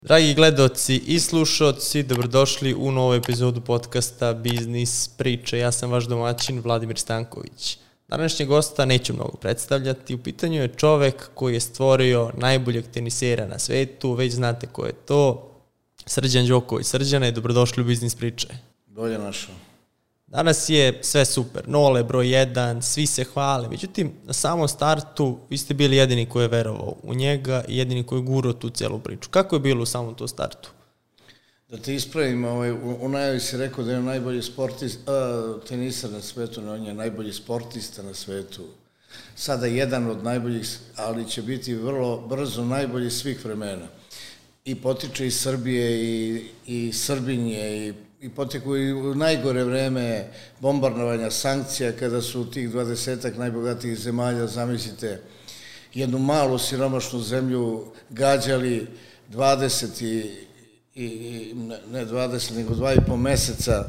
Dragi gledaoci i slušaoci, dobrodošli u novu epizodu podcasta Biznis priče. Ja sam vaš domaćin Vladimir Stanković. Današnjeg gosta neću mnogo predstavljati. U pitanju je čovek koji je stvorio najboljeg tenisera na svetu. Već znate ko je to. Srđan Đoković. Srđane, dobrodošli u Biznis priče. Bolje našao. Danas je sve super. Nole, broj 1, svi se hvale. Međutim, na samom startu vi ste bili jedini koji je verovao u njega i jedini koji je gurao tu celu priču. Kako je bilo u samom to startu? Da te ispravim, u najavi si rekao da je najbolji tenisar na svetu, on je najbolji sportista na svetu. Sada jedan od najboljih, ali će biti vrlo brzo najbolji svih vremena. I potiče iz Srbije i Srbinje i poteku i u najgore vreme bombardovanja sankcija, kada su tih 20 najbogatijih zemalja, zamislite, jednu malu siromašnu zemlju gađali 20 ne 20, nego 2,5 meseca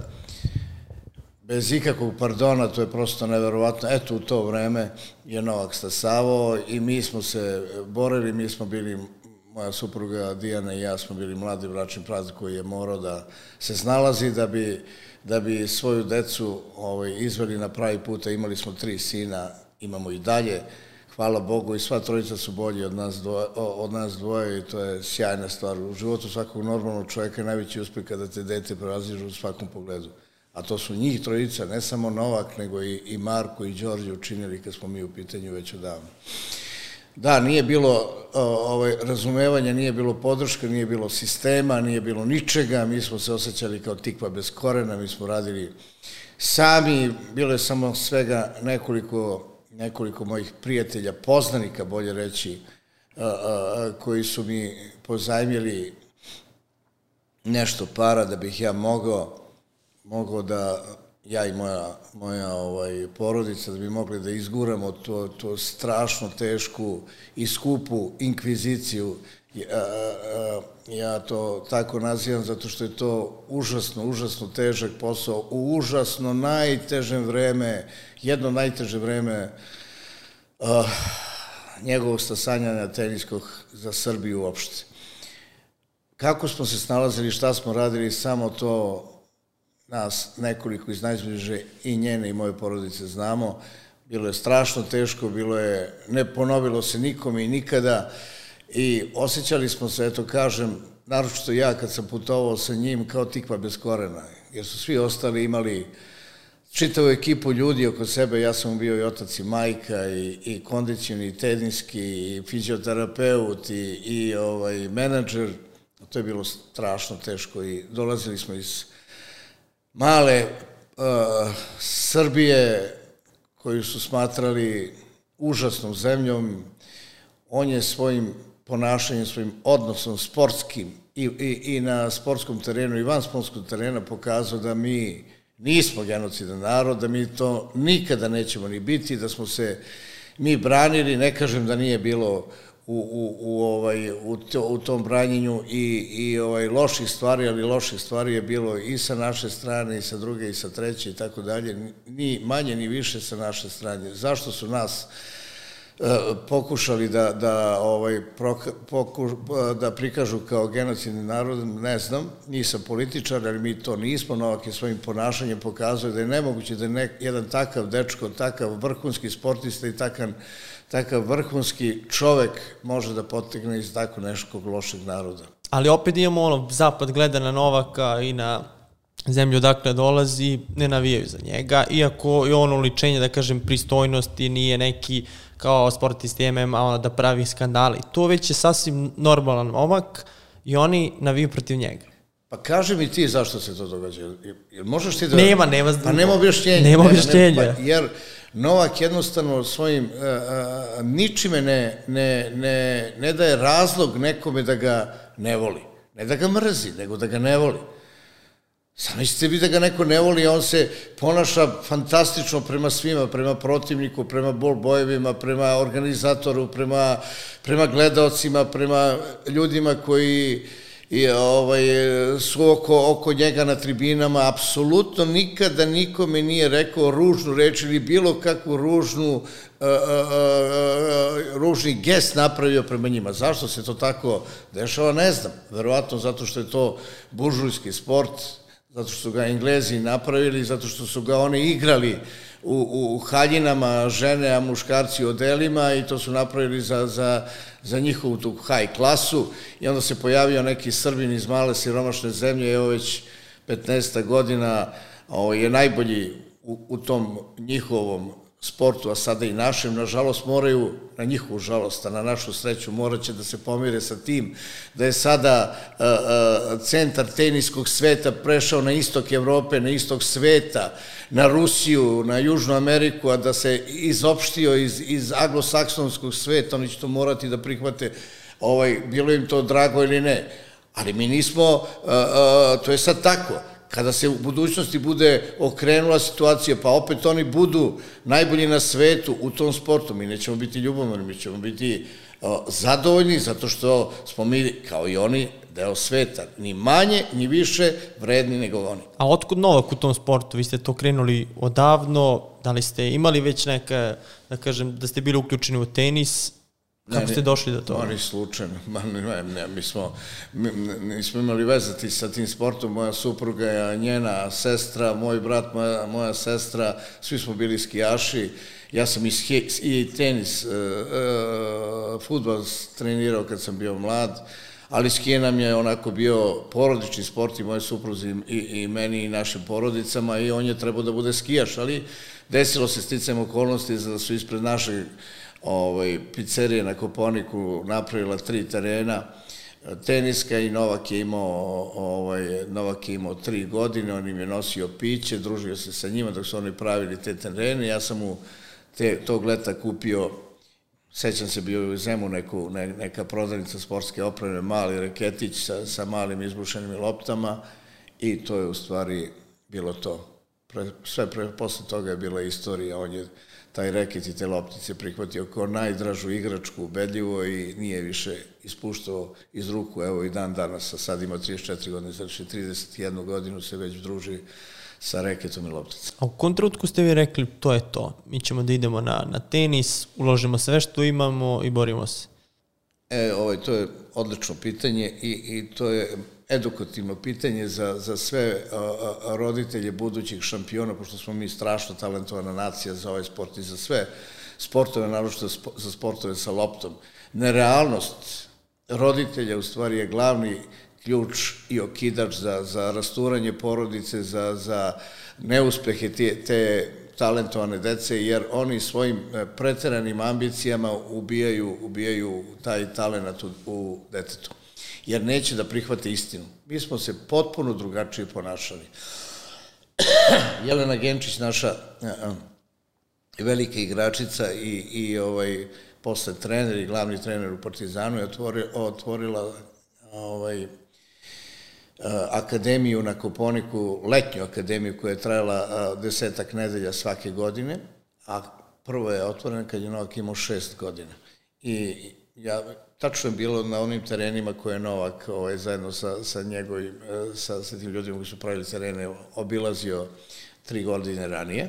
bez ikakvog pardona. To je prosto neverovatno. Eto, u to vreme je Novak stasavao i mi smo se borili, mi smo bili, moja supruga Dijana i ja smo bili mladi bračni par koji je morao da se snalazi da bi svoju decu izveli na pravi put. Imali smo 3 sina, imamo i dalje, hvala Bogu, i sva trojica su bolji od nas dvoje i to je sjajna stvar. U životu svakog normalnog čovjeka je najveći uspeh kada te dete prevaziđe u svakom pogledu. A to su njih trojica, ne samo Novak, nego i Marko i Đorđe učinili kad smo mi u pitanju već odavno. Da, nije bilo razumevanja, nije bilo podrške, nije bilo sistema, nije bilo ničega, mi smo se osjećali kao tikva bez korena, mi smo radili sami, bilo je samo svega nekoliko mojih prijatelja, poznanika, bolje reći, koji su mi pozajmili nešto para da bih ja mogao da, ja i moja porodica, da bi mogli da izguramo to strašno tešku i skupu inkviziciju. Ja to tako nazivam zato što je to užasno težak posao, u užasno najtežem vreme, jedno najteže vreme njegovog stasanja teniskog za Srbiju uopšte. Kako smo se snalazili, šta smo radili, samo to nas nekoliko iz najbliže i njene i moje porodice znamo. Bilo je strašno teško, ne ponovilo se nikome i nikada i osjećali smo se, eto kažem, naročito ja kad sam putovao sa njim kao tikva bez korena, jer su svi ostali imali čitavu ekipu ljudi oko sebe. Ja sam bio i otac i majka i kondicioni, i teniski, i fizioterapeut, i menadžer. To je bilo strašno teško i dolazili smo iz male Srbije koju su smatrali užasnom zemljom. On je svojim ponašanjem, svojim odnosom sportskim i na sportskom terenu i van sportskog terena pokazao da mi nismo genocidan narod, da mi to nikada nećemo ni biti, da smo se mi branili. Ne kažem da nije bilo u tom branjenju i loših stvari, ali loših stvari je bilo i sa naše strane, i sa druge, i sa treće, i tako dalje, ni manje ni više sa naše strane. Zašto su nas pokušali da prikažu kao genocidni narod, ne znam, nisam političar, ali mi to nismo. Novak je svojim ponašanjem pokazao da je nemoguće da jedan takav dečko, takav vrhunski sportista i takav vrhunski čovek može da potegne iz tako nekog lošeg naroda. Ali opet imamo zapad gleda na Novaka i na zemlju odakle dolazi, ne navijaju za njega, iako je ono uličenje, da kažem, pristojnosti, nije neki kao sportisti MMA da pravi skandali. To već je sasvim normalan momak i oni naviju protiv njega. Pa kaži mi ti zašto se to događa. Možeš ti da... Nema. Pa nema objašnjenja. Nema objašnjenja. Jer Novak jednostavno svojim ničime ne daje razlog nekome da ga ne voli. Ne da ga mrzi, nego da ga ne voli. Zamislite vi da ga neko ne voli, on se ponaša fantastično prema svima, prema protivniku, prema bojevima, prema organizatoru, prema gledaocima, prema ljudima koji su oko njega na tribinama, apsolutno nikada nikome nije rekao ružnu reč ili bilo kakvu ružni gest napravio prema njima. Zašto se to tako dešava, ne znam. Verovatno zato što je to buržujski sport, zato što su ga Englezi napravili, zato što su ga oni igrali u haljinama, žene, a muškarci u odelima i to su napravili za njihovu tu high klasu i onda se pojavio neki Srbin iz male siromašne zemlje, evo već 15 godina je najbolji u tom njihovom sportu, a sada i našem, nažalost moraju, na njihovu žalost, a na našu sreću morat će da se pomire sa tim, da je sada centar teniskog sveta prešao na istok Evrope, na istok sveta, na Rusiju, na Južnu Ameriku, a da se izopštio iz anglosaksonskog sveta, oni će to morati da prihvate, bilo im to drago ili ne, ali mi nismo, to je sad tako. Kada se u budućnosti bude okrenula situacija, pa opet oni budu najbolji na svetu u tom sportu, mi nećemo biti ljubomorni, mi ćemo biti zadovoljni, zato što smo mi, kao i oni, deo sveta. Ni manje, ni više vredni nego oni. A otkud Novak u tom sportu? Vi ste to krenuli odavno, da li ste imali već neka, da kažem, da ste bili uključeni u tenis? Kako ste došli do toga? Oni slučajno. Mi nismo imali vezati sa tim sportom. Moja supruga, njena sestra, moj brat, moja sestra, svi smo bili skijaši. Ja sam i tenis, fudbal trenirao kad sam bio mlad, ali skije nam je onako bio porodični sport i moje supruzi i meni i našim porodicama i on je trebao da bude skijaš, ali desilo se sticajem okolnosti da su ispred našeg pizzerije na Koponiku napravila 3 terena teniska i Novak je imao 3 godine, on im je nosio piće, družio se sa njima dok su oni pravili te terene. Ja sam mu tog leta kupio, sećam se, bio u Zemu neka prodavnica sportske opreme, mali reketić sa malim izbušenim loptama i to je u stvari bilo to. Sve posle toga je bila istorija, on je taj reket i te loptice prihvatio kao najdražu igračku, ubedljivo i nije više ispuštao iz ruku, evo i dan danas, a sad ima 34 godine, znači 31 godinu se već druži sa reketom i lopticom. A u kom trenutku ste vi rekli, to je to, mi ćemo da idemo na tenis, uložimo sve što imamo i borimo se? To je odlično pitanje i to je edukativno pitanje za sve roditelje budućih šampiona, pošto smo mi strašno talentovana nacija za ovaj sport i za sve sportove, naročito za sportove sa loptom. Nerealnost roditelja u stvari je glavni ključ i okidač za rasturanje porodice, za neuspehe te talentovane dece, jer oni svojim preteranim ambicijama ubijaju taj talenat u detetu, jer neće da prihvate istinu. Mi smo se potpuno drugačije ponašali. Jelena Genčić, naša velika igračica i posle trener i glavni trener u Partizanu je otvorila akademiju na Koponiku, letnju akademiju koja je trajala 10 nedelja svake godine, a prvo je otvorena kad je Novak imao 6 godina. I tačno je bilo na onim terenima koje je Novak zajedno sa tim ljudima koji su pravili terene obilazio 3 godine ranije.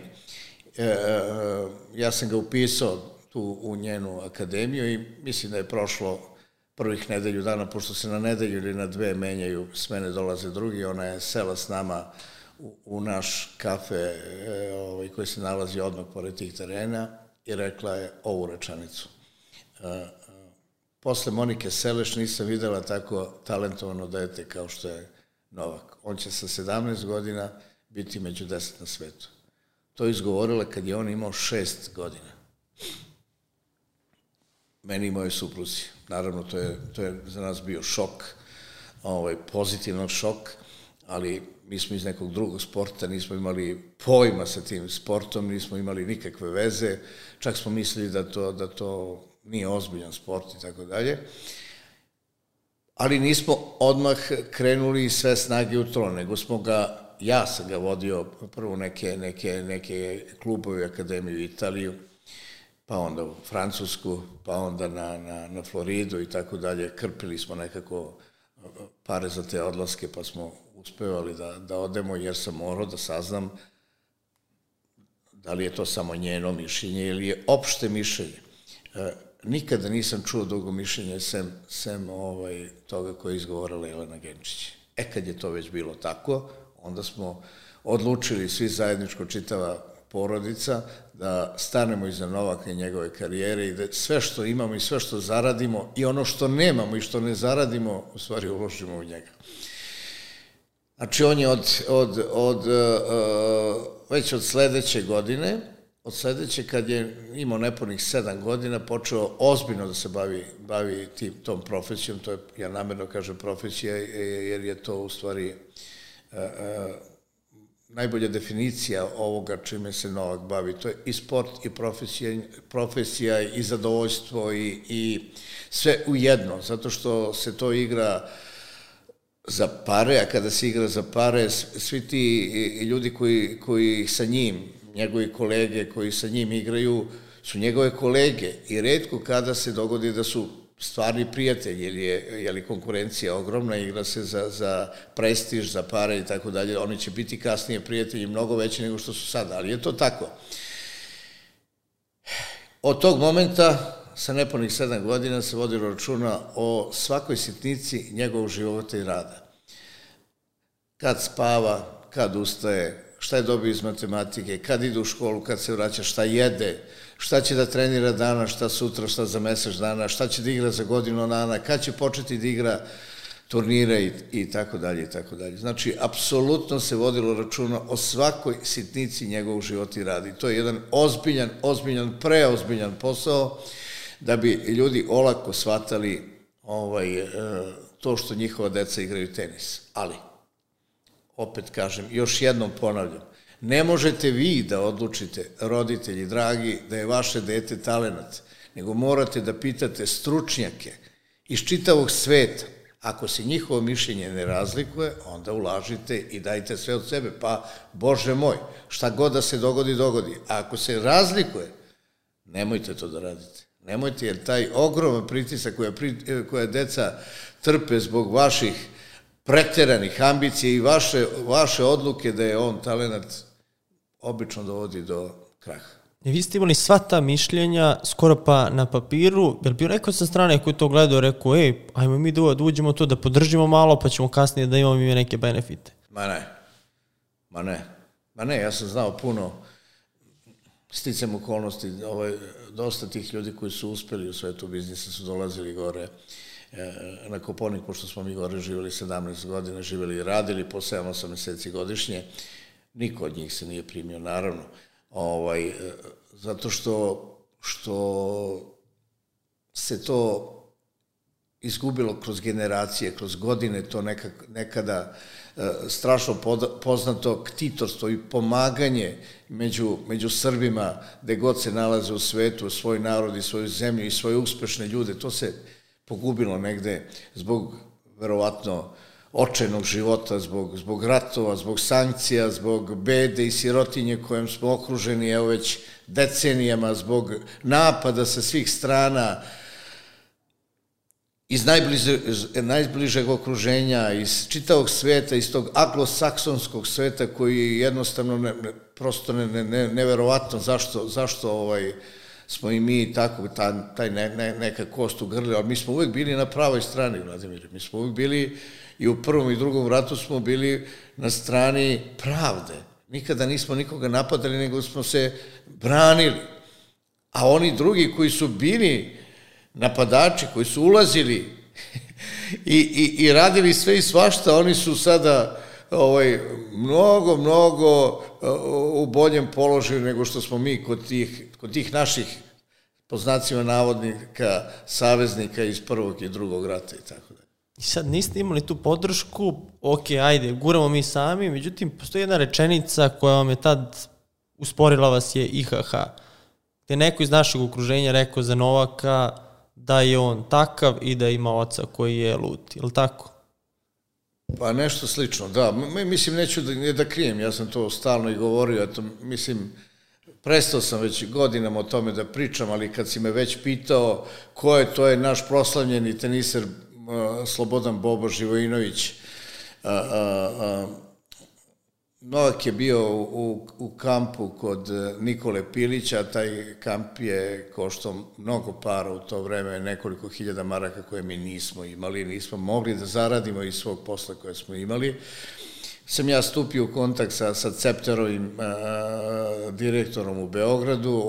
Ja sam ga upisao tu u njenu akademiju i mislim da je prošlo prvih nedelju dana, pošto se na nedelju ili na 2 menjaju, s mene dolaze drugi, ona je sela s nama u naš kafe koji se nalazi odmah pored tih terena i rekla je ovu rečanicu. Posle Monike Seleš nisam videla tako talentovano dete kao što je Novak. On će sa 17 godina biti među 10 na svetu. To je izgovorila kad je on imao 6 godina. Meni i moje supruzi. Naravno, to je za nas bio šok, pozitivan šok, ali mi smo iz nekog drugog sporta, nismo imali pojma sa tim sportom, nismo imali nikakve veze, čak smo mislili da to nije ozbiljan sport i tako dalje. Ali nismo odmah krenuli sve snage u to, nego ja sam ga vodio prvo neke klubove, akademiju u Italiju, pa onda u Francusku, pa onda na Floridu i tako dalje. Krpili smo nekako pare za te odlaske, pa smo uspevali da odemo, jer sam morao da saznam da li je to samo njeno mišljenje ili je opšte mišljenje. Nikada nisam čuo drugo mišljenje sem toga koje je izgovorila Jelena Genčić. Kad je to već bilo tako, onda smo odlučili svi zajedničko, čitava porodica, da stanemo iza Novaka i njegove karijere i da sve što imamo i sve što zaradimo i ono što nemamo i što ne zaradimo, u stvari uložimo u njega. Znači, on je već od sledeće godine, kad je imao nepunih 7 godina, počeo ozbiljno da se bavi tom profesijom, to je, ja namerno kažem profesija, jer je to u stvari najbolja definicija ovoga čime se Novak bavi. To je i sport, i profesija, i zadovoljstvo, i sve ujedno, zato što se to igra za pare, a kada se igra za pare, svi ti ljudi koji sa njim, njegovi kolege koji sa njim igraju, su njegove kolege i retko kada se dogodi da su stvarni prijatelji, jer je konkurencija ogromna, igra se za prestiž, za pare i tako dalje, oni će biti kasnije prijatelji mnogo veći nego što su sada, ali je to tako. Od tog momenta, sa nepunih 7 godina, se vodilo računa o svakoj sitnici njegovog života i rada. Kad spava, kad ustaje, šta je dobio iz matematike, kad ide u školu, kad se vraća, šta jede, šta će da trenira danas, šta sutra, šta za mesec dana, šta će da igra za godinu dana, kad će početi da igra turnire i tako dalje i tako dalje. Znači, apsolutno se vodilo računa o svakoj sitnici njegovog života i rada. I to je jedan ozbiljan, preozbiljan posao da bi ljudi olako shvatali to što njihova deca igraju tenis. Ali, opet kažem, još jednom ponavljam, ne možete vi da odlučite, roditelji dragi, da je vaše dete talenat, nego morate da pitate stručnjake iz čitavog sveta. Ako se njihovo mišljenje ne razlikuje, onda ulažite i dajte sve od sebe. Pa, Bože moj, šta god da se dogodi, dogodi. A ako se razlikuje, nemojte to da radite. Nemojte, jer taj ogroman pritisak koja deca trpe zbog vaših preteranih ambicija i vaše odluke da je on talenat, obično dovodi do kraha. Vi ste imali sva ta mišljenja skoro pa na papiru, je li bio neko sa strane koji to gledao, rekao, ajmo mi da uđemo to, da podržimo malo, pa ćemo kasnije da imamo i neke benefite? Ma ne, ja sam znao puno, sticam okolnosti, dosta tih ljudi koji su uspeli u svetu biznisa su dolazili gore na Koponik, pošto smo mi gore živjeli 17 godina, živjeli i radili po 7-8 meseci godišnje. Niko od njih se nije primio, naravno, zato što se to izgubilo kroz generacije, kroz godine, to nekada strašno poznato ktitorstvo i pomaganje među Srbima, gde god se nalaze u svetu, svoj narod i svoju zemlju i svoje uspešne ljude, to se pogubilo negde zbog, verovatno, očajnog života, zbog ratova, zbog sankcija, zbog bede i sirotinje kojom smo okruženi, evo već decenijama, zbog napada sa svih strana, iz najbližeg okruženja, iz čitavog sveta, iz tog anglosaksonskog sveta koji je jednostavno prosto neverovatno zašto smo i mi tako, taj neka kost u grli, ali mi smo uvek bili na pravoj strani, Vladimir, mi smo uvek bili i u Prvom i Drugom ratu smo bili na strani pravde. Nikada nismo nikoga napadali, nego smo se branili. A oni drugi koji su bili napadači, koji su ulazili i radili sve i svašta, oni su sada mnogo u boljem položaju nego što smo mi kod tih naših, po znacima navodnika, saveznika iz Prvog i Drugog rata i tako dalje. I sad niste imali tu podršku, ok, ajde, guramo mi sami, međutim, postoji jedna rečenica koja vam je tad usporila vas je IHH, gde neko iz našeg okruženja rekao za Novaka da je on takav i da ima oca koji je lud, je li tako? Pa nešto slično, da. Mislim, neću da krijem, ja sam to stalno i govorio, mislim, prestao sam već godinama o tome da pričam, ali kad si me već pitao ko je, to je naš proslavljeni teniser Slobodan Bobo Živojinović. Novak je bio u kampu kod Nikole Pilića, taj kamp je koštao mnogo para u to vreme, nekoliko hiljada maraka koje mi nismo imali, nismo mogli da zaradimo iz svog posla koje smo imali. Sam ja stupio u kontakt sa Cepterovim direktorom u Beogradu,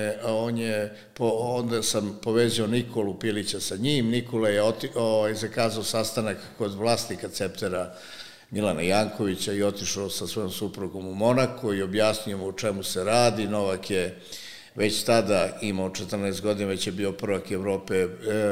onda sam povezao Nikolu Pilića sa njim, Nikola je zakazao sastanak kod vlasnika Ceptera Milana Jankovića i otišao sa svojom suprugom u Monako i objasnio mu o čemu se radi. Novak je već tada imao 14 godina, već je bio prvak Evrope,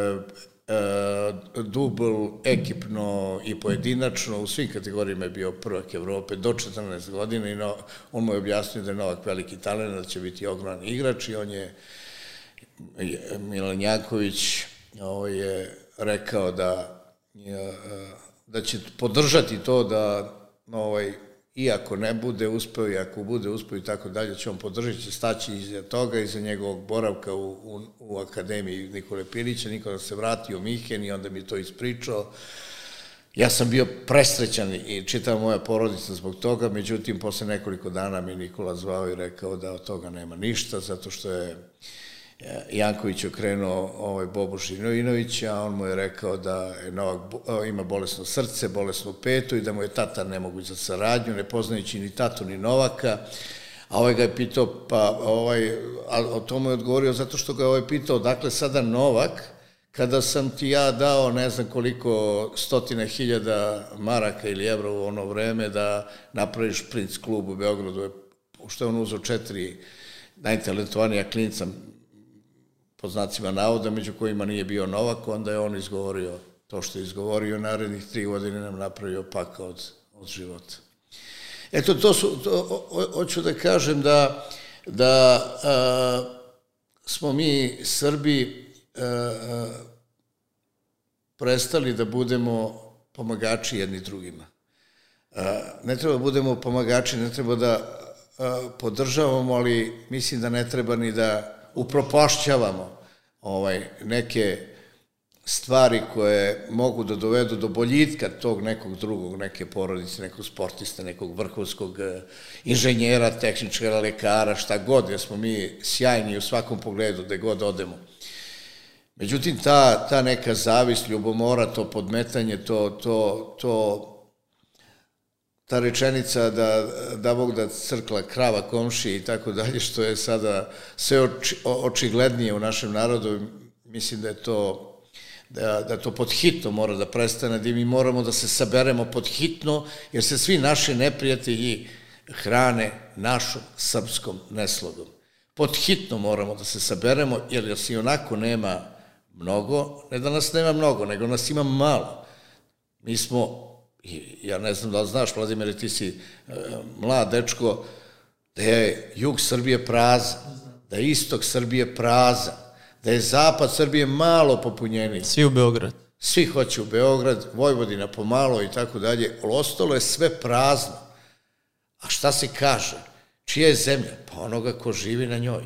dubl, ekipno i pojedinačno, u svim kategorijama je bio prvak Evrope do 14 godina i on mu je objasnio da je Novak veliki talent, da će biti ogroman igrač i on je, Milan Janković je rekao da će podržati to da iako ne bude uspeo i ako bude uspeo i tako dalje, će on podržati, će staći iza toga, iza njegovog boravka u Akademiji Nikole Pilića. Nikola se vratio u Minhen i onda mi to ispričao. Ja sam bio presrećan i čitava moja porodica zbog toga, međutim, posle nekoliko dana mi Nikola zvao i rekao da od toga nema ništa, zato što je Janković okrenuo Bobu Živojinovića, a on mu je rekao da Novak ima bolesno srce, bolesnu petu i da mu je tata nemoguć za saradnju, ne poznajući ni tatu ni Novaka. A ga je pitao, a o tomu je odgovorio zato što ga je pitao, dakle sada Novak, kada sam ti ja dao ne znam koliko stotina hiljada maraka ili evra u ono vreme da napraviš Princ klub u Beogradu, što je on uzeo 4 najtalentovanija klinca, po znacima navoda, među kojima nije bio Novak, onda je on izgovorio to što je izgovorio, narednih 3 godine nam napravio pakao od života. Eto, hoću da kažem da smo mi Srbi prestali da budemo pomagači jedni drugima. Ne treba da budemo pomagači, ne treba da podržavamo, ali mislim da ne treba ni da upropašćavamo neke stvari koje mogu da dovedu do boljitka tog nekog drugog, neke porodice, nekog sportiste, nekog vrhunskog inženjera, tehničara, lekara, šta god, jer smo mi sjajni u svakom pogledu, gde god odemo. Međutim, ta neka zavist, ljubomora, to podmetanje, ta rečenica da Bog da crkla krava komšiji i tako dalje, što je sada sve očiglednije u našem narodu, mislim da to pod hitno mora da prestane, da mi moramo da se saberemo pod hitno, jer se svi naši neprijatelji hrane našom srpskom neslogom. Pod hitno moramo da se saberemo, jer nas i onako nema mnogo, ne da nas nema mnogo, nego nas ima malo. Mi smo, ja ne znam da li znaš, Vladimir, ti si mlad dečko, da je jug Srbije prazan, da je istok Srbije prazan, da je zapad Srbije malo popunjeniji. Svi u Beograd. Svi hoće u Beograd, Vojvodina pomalo i tako dalje, ali ostalo je sve prazno. A šta se kaže? Čija je zemlja? Pa onoga ko živi na njoj.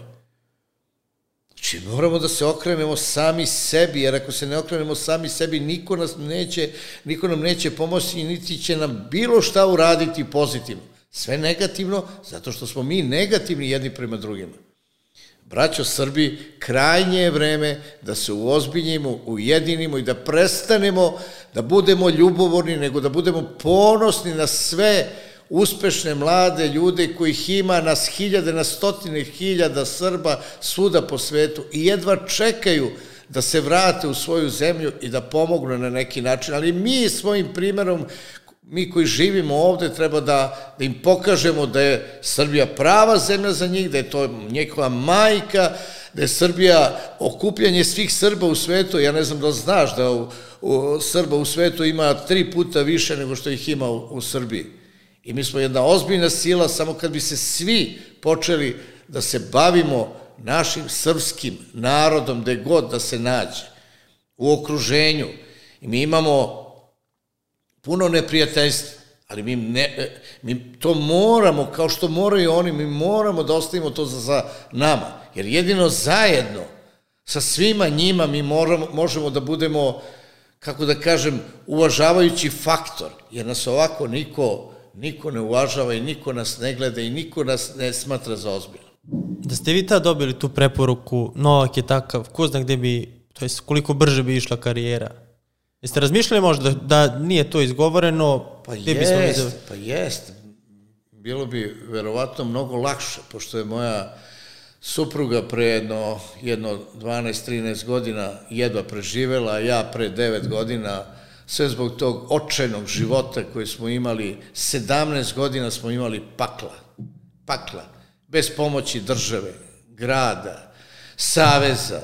Znači, moramo da se okrenemo sami sebi, jer ako se ne okrenemo sami sebi, niko nam neće pomoći, niti će nam bilo šta uraditi pozitivno. Sve negativno, zato što smo mi negativni jedni prema drugima. Braćo Srbi, krajnje je vreme da se uozbiljimo, ujedinimo i da prestanemo da budemo ljubomorni, nego da budemo ponosni na sve uspešne mlade ljude kojih ima nas hiljade, na stotine hiljada Srba svuda po svetu i jedva čekaju da se vrate u svoju zemlju i da pomognu na neki način. Ali mi svojim primjerom, mi koji živimo ovde, treba da im pokažemo da je Srbija prava zemlja za njih, da je to njegova majka, da je Srbija okupljanje svih Srba u svetu. Ja ne znam da znaš da Srba u svetu ima 3 puta više nego što ih ima u Srbiji. I mi smo jedna ozbiljna sila, samo kad bi se svi počeli da se bavimo našim srpskim narodom, gde god da se nađe, u okruženju. I mi imamo puno neprijateljstva, ali mi to moramo, kao što moraju oni, mi moramo da ostavimo to za nama. Jer jedino zajedno sa svima njima mi možemo da budemo, kako da kažem, uvažavajući faktor, jer nas ovako niko ne uvažava i niko nas ne gleda i niko nas ne smatra za ozbiljno. Da ste vi tad dobili tu preporuku, Novak je takav, ko zna gde bi, to jest koliko brže bi išla karijera? Jeste razmišljali možda da nije to izgovoreno? Pa jest. Bilo bi verovatno mnogo lakše, pošto je moja supruga pre jedno 12-13 godina jedva preživela, a ja pre 9 godina, sve zbog tog očajnog života koji smo imali, 17 godina smo imali pakla, bez pomoći države, grada, saveza,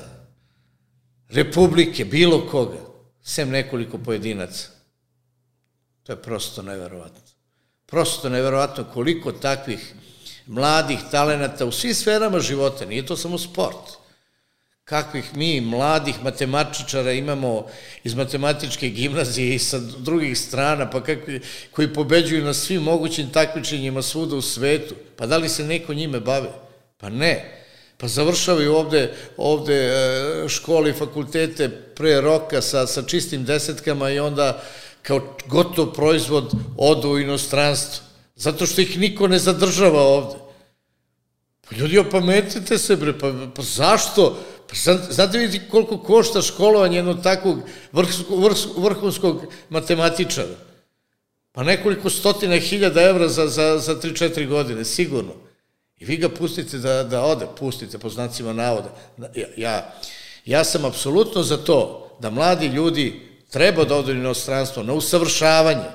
republike, bilo koga, sem nekoliko pojedinaca. To je prosto neverovatno. Prosto neverovatno koliko takvih mladih talenata u svim sferama života, nije to samo sport. Kakvih mi mladih matematičara imamo iz matematičke gimnazije i sa drugih strana, pa koji pobeđuju na svim mogućim takmičenjima svuda u svetu. Pa da li se neko njime bave? Pa ne. Pa završavaju ovde škole i fakultete pre roka sa čistim desetkama i onda kao gotov proizvod odu u inostranstvo. Zato što ih niko ne zadržava ovde. Pa ljudi, opametite se, bre, pa zašto? Pa znate vidite koliko košta školovanje jednog takvog vrhunskog matematičara? Pa nekoliko stotina hiljada evra za 3-4 godine, sigurno. I vi ga pustite da ode, pustite po znacima navoda. Ja sam apsolutno za to da mladi ljudi treba da odu u inostranstvo, na usavršavanje,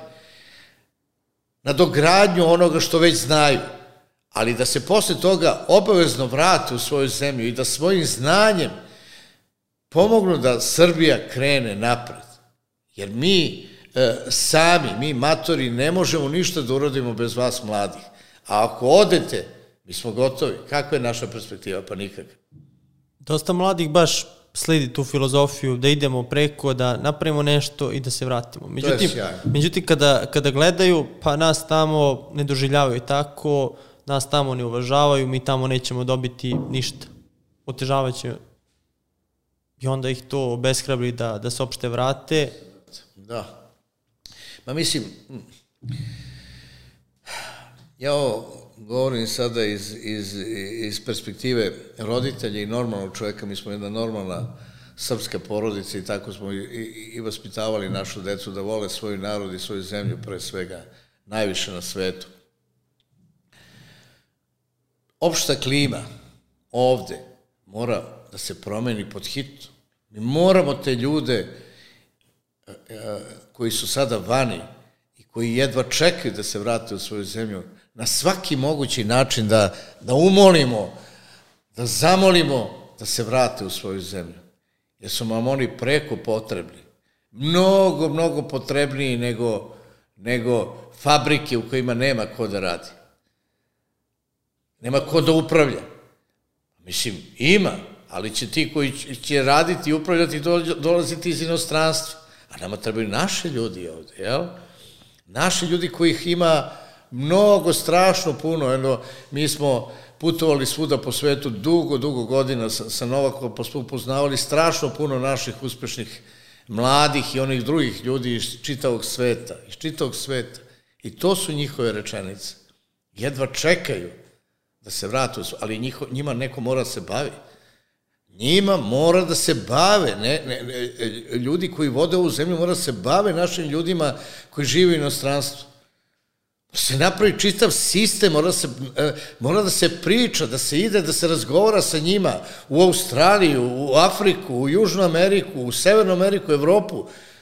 na dogradnju onoga što već znaju, ali da se posle toga obavezno vrate u svoju zemlju i da svojim znanjem pomognu da Srbija krene napred. Jer mi sami, mi matori, ne možemo ništa da uradimo bez vas mladih. A ako odete, mi smo gotovi. Kakva je naša perspektiva? Pa nikakva. Dosta mladih baš sledi tu filozofiju da idemo preko, da napravimo nešto i da se vratimo. Međutim, kada gledaju, pa nas tamo ne doživljavaju tako, nas tamo ne uvažavaju, mi tamo nećemo dobiti ništa. Otežavaće i onda ih to obeshrabri da se opšte vrate. Da. Ma mislim, ja ovo govorim sada iz perspektive roditelja i normalnog čoveka, mi smo jedna normalna srpska porodica i tako smo i vaspitavali našu decu da vole svoj narod i svoju zemlju, pre svega, najviše na svetu. Opšta klima ovde mora da se promeni pod hitno. Mi moramo te ljude koji su sada vani i koji jedva čekaju da se vrate u svoju zemlju, na svaki mogući način da umolimo, da zamolimo da se vrate u svoju zemlju. Jer su nam oni preko potrebni. Mnogo, mnogo potrebniji nego fabrike u kojima nema ko da radi. Nema ko da upravlja. Mislim, ima, ali će ti koji će raditi i upravljati dolaziti iz inostranstva. A nama trebaju naši ljudi ovde, jel? Naši ljudi kojih ima mnogo, strašno puno. Mi smo putovali svuda po svetu dugo godina sa Novakom, pa smo upoznavali strašno puno naših uspešnih mladih i onih drugih ljudi iz čitavog sveta. I to su njihove rečenice. Jedva čekaju da se vratu, ali njima neko mora da se bavi. Njima mora da se bave. Ljudi koji vode ovu zemlju mora da se bave našim ljudima koji žive u inostranstvu. Se napravi čitav sistem, mora da se priča, da se ide, da se razgovara sa njima u Australiju, u Afriku, u Južnu Ameriku, u Severnu Ameriku, Evropu.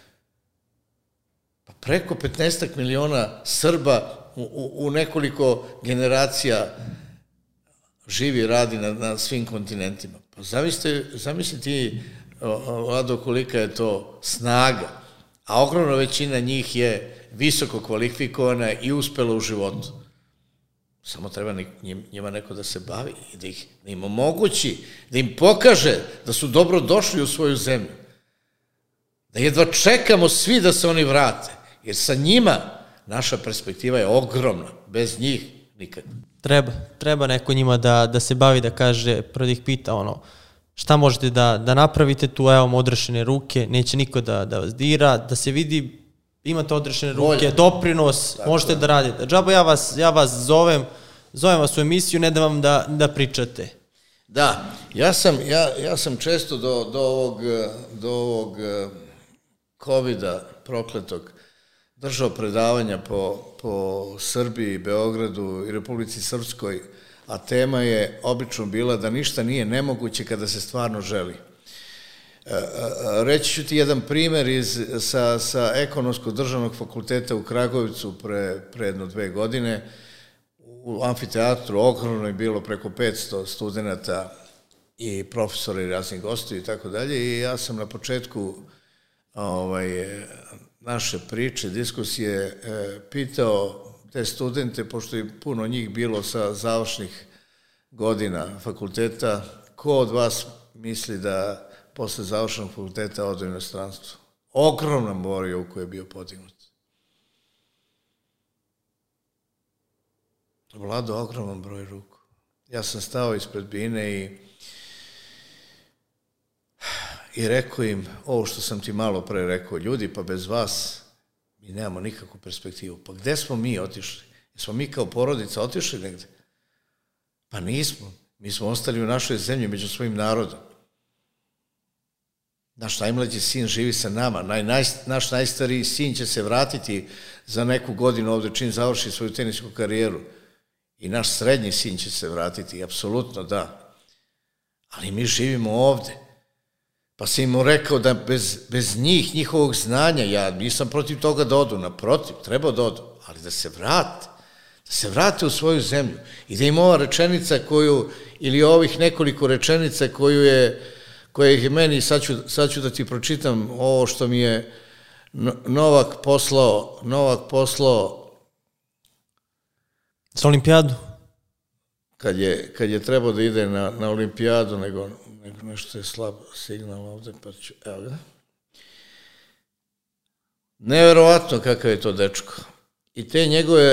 Pa preko 15 miliona Srba u nekoliko generacija živi i radi na svim kontinentima. Pa zamisli ti, Vlado, kolika je to snaga, a ogromna većina njih je visoko kvalifikovana i uspela u životu. Samo treba njima neko da se bavi i da im omogući, da im pokaže da su dobro došli u svoju zemlju. Da jedva čekamo svi da se oni vrate, jer sa njima naša perspektiva je ogromna, bez njih nikad. Treba neko njima da se bavi, da kaže, prvo da ih pita šta možete da napravite tu, evo odrešene ruke, neće niko da vas dira, da se vidi, imate odrešene ruke, doprinos, možete da radite. Džaba ja vas zovem vas u emisiju, ne da vam da pričate. Da, ja sam često do ovog COVID-a prokletog držao predavanja po Srbiji, Beogradu i Republici Srpskoj, a tema je obično bila da ništa nije nemoguće kada se stvarno želi. Reći ću ti jedan primer sa Ekonomskog državnog fakulteta u Kragujevcu pre jedno 2 godine. U amfiteatru ogromno je bilo preko 500 studenta i profesora i raznih gostiju i tako dalje, i ja sam na početku naše priče, diskusije pitao te studente, pošto je puno njih bilo sa završnih godina fakulteta, ko od vas misli da posle završenog fakulteta ode u inostranstvo? Ogroman broj ruku je bio podignut. Vlado, ogroman broj ruku. Ja sam stao ispred bine i rekao im ovo što sam ti malo pre rekao: ljudi, pa bez vas mi nemamo nikakvu perspektivu. Pa gde smo mi otišli? Jesmo mi kao porodica otišli negde? Pa nismo. Mi smo ostali u našoj zemlji među svojim narodom. Naš najmlađi sin živi sa nama. Naš najstariji sin će se vratiti za neku godinu ovde čim završi svoju tenisku karijeru. I naš srednji sin će se vratiti, apsolutno da. Ali mi živimo ovde. Pa sam im rekao da bez njih, njihovog znanja, ja nisam protiv toga da odu, naprotiv, treba da odu, ali da se vrate u svoju zemlju i da im ova rečenica ili ovih nekoliko rečenica koje ih je meni, sad ću da ti pročitam ovo što mi je Novak poslao za olimpijadu? Kad je trebao da ide na olimpijadu, nego nešto je slab signal ovde, pa ću, evo ga. Neverovatno kakav je to dečko. I te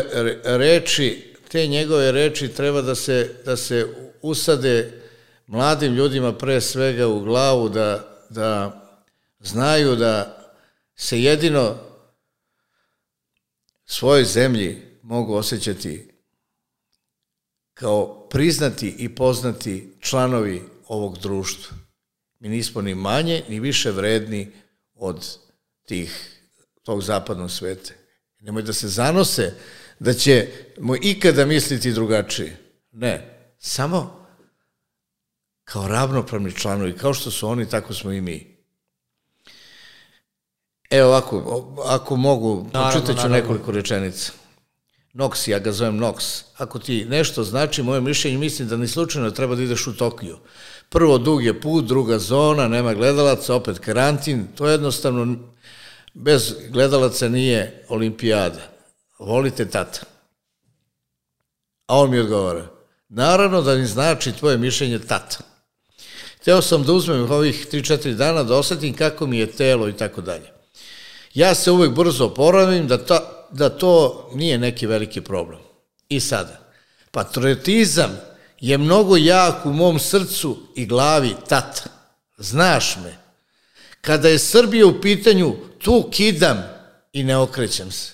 njegove reči treba da se usade mladim ljudima pre svega u glavu, da znaju da se jedino svojoj zemlji mogu osjećati kao priznati i poznati članovi ovog društva. Mi nismo ni manje, ni više vredni od tog zapadnog sveta. Nemoj da se zanose da ćemo ikada misliti drugačije. Ne, samo kao ravnopravni članovi, kao što su oni, tako smo i mi. Evo ovako, ako mogu, pročitat ću nekoliko rečenica. Nox, ja ga zovem Nox. Ako ti nešto znači, moje mišljenje, mislim da ni slučajno treba da ideš u Tokio. Prvo, dug je put, druga zona, nema gledalaca, opet karantin. To jednostavno, bez gledalaca nije olimpijada. Volite tata. A on mi odgovara: naravno da mi znači tvoje mišljenje tata. Hteo sam da uzmem ovih 3-4 dana da osetim kako mi je telo i tako dalje. Ja se uvek brzo oporavim, da to nije neki veliki problem. I sada, patriotizam je mnogo jak u mom srcu i glavi, tata. Znaš me. Kada je Srbija u pitanju, tu kidam i ne okrećem se.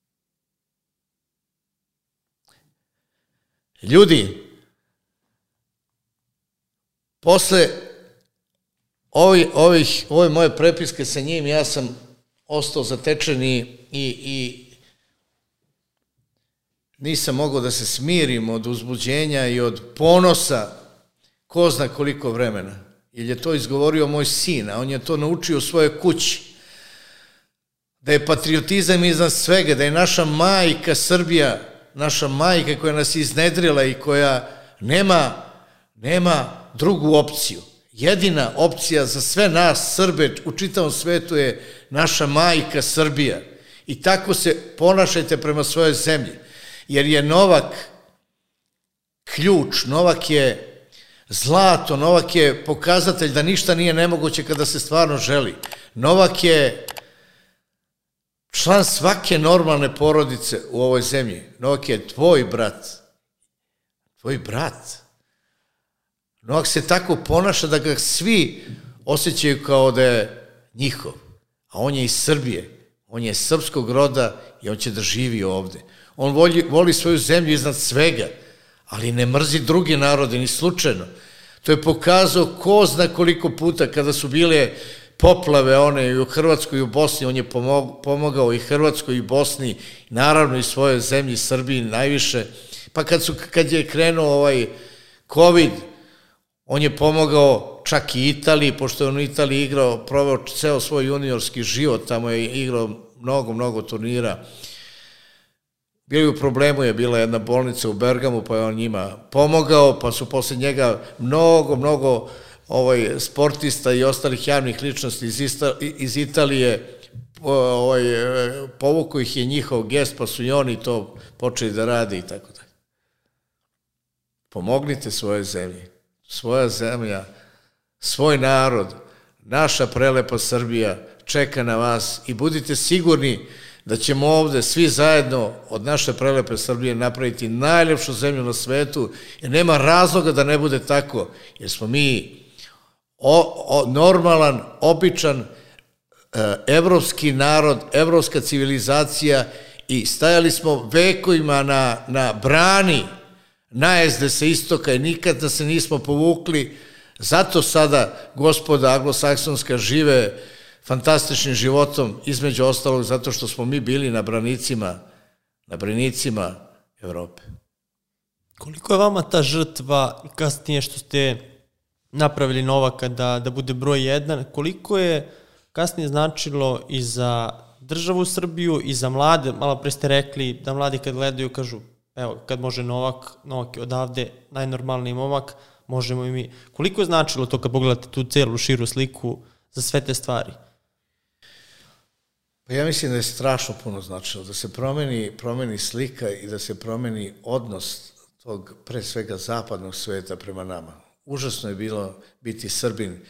Ljudi, posle ove moje prepiske sa njim, ja sam ostao zatečen i nisam mogao da se smirim od uzbuđenja i od ponosa ko zna koliko vremena. Jer je to izgovorio moj sin, a on je to naučio u svojoj kući. Da je patriotizam iznad svega, da je naša majka Srbija, naša majka koja nas je iznedrila i koja nema drugu opciju. Jedina opcija za sve nas Srbe u čitavom svetu je naša majka Srbija. I tako se ponašajte prema svojoj zemlji. Jer je Novak ključ, Novak je zlato, Novak je pokazatelj da ništa nije nemoguće kada se stvarno želi. Novak je član svake normalne porodice u ovoj zemlji. Novak je tvoj brat. Tvoj brat. Novak se tako ponaša da ga svi osjećaju kao da je njihov, a on je iz Srbije, on je srpskog roda i on će da živi ovde. On voli svoju zemlju iznad svega, ali ne mrzi druge narode, ni slučajno. To je pokazao ko zna koliko puta kada su bile poplave one i u Hrvatskoj i u Bosni, on je pomogao i Hrvatskoj i Bosni, naravno i svojoj zemlji, Srbiji najviše. Pa kad je krenuo COVID, on je pomogao čak i Italiji, pošto je on u Italiji igrao, proveo ceo svoj juniorski život, tamo je igrao mnogo turnira. Bili u problemu, je bila jedna bolnica u Bergamu, pa je on njima pomogao, pa su posle njega mnogo sportista i ostalih javnih ličnosti iz Italije, povukao ih je njihov gest, pa su i oni to počeli da rade i tako dalje. Pomognite svoje zemlje, svoja zemlja, svoj narod, naša prelepa Srbija čeka na vas i budite sigurni da ćemo ovde svi zajedno od naše prelepe Srbije napraviti najlepšu zemlju na svetu, jer nema razloga da ne bude tako, jer smo mi normalan, običan, evropski narod, evropska civilizacija i stajali smo vekovima na brani najezde sa istoka i nikada se nismo povukli. Zato sada gospoda anglosaksonska žive fantastičnim životom, između ostalog zato što smo mi bili na branicima Evrope. Koliko je vama ta žrtva kasnije što ste napravili Novaka da bude broj 1, koliko je kasnije značilo i za državu Srbiju i za mlade? Malo pre ste rekli da mladi kad gledaju kažu, evo, kad može Novak je odavde najnormalniji momak, možemo i mi. Koliko je značilo to kad pogledate tu celu širu sliku za sve te stvari? Pa ja mislim da je strašno puno značilo, da se promeni slika i da se promeni odnos tog, pre svega, zapadnog sveta prema nama. Užasno je bilo biti Srbin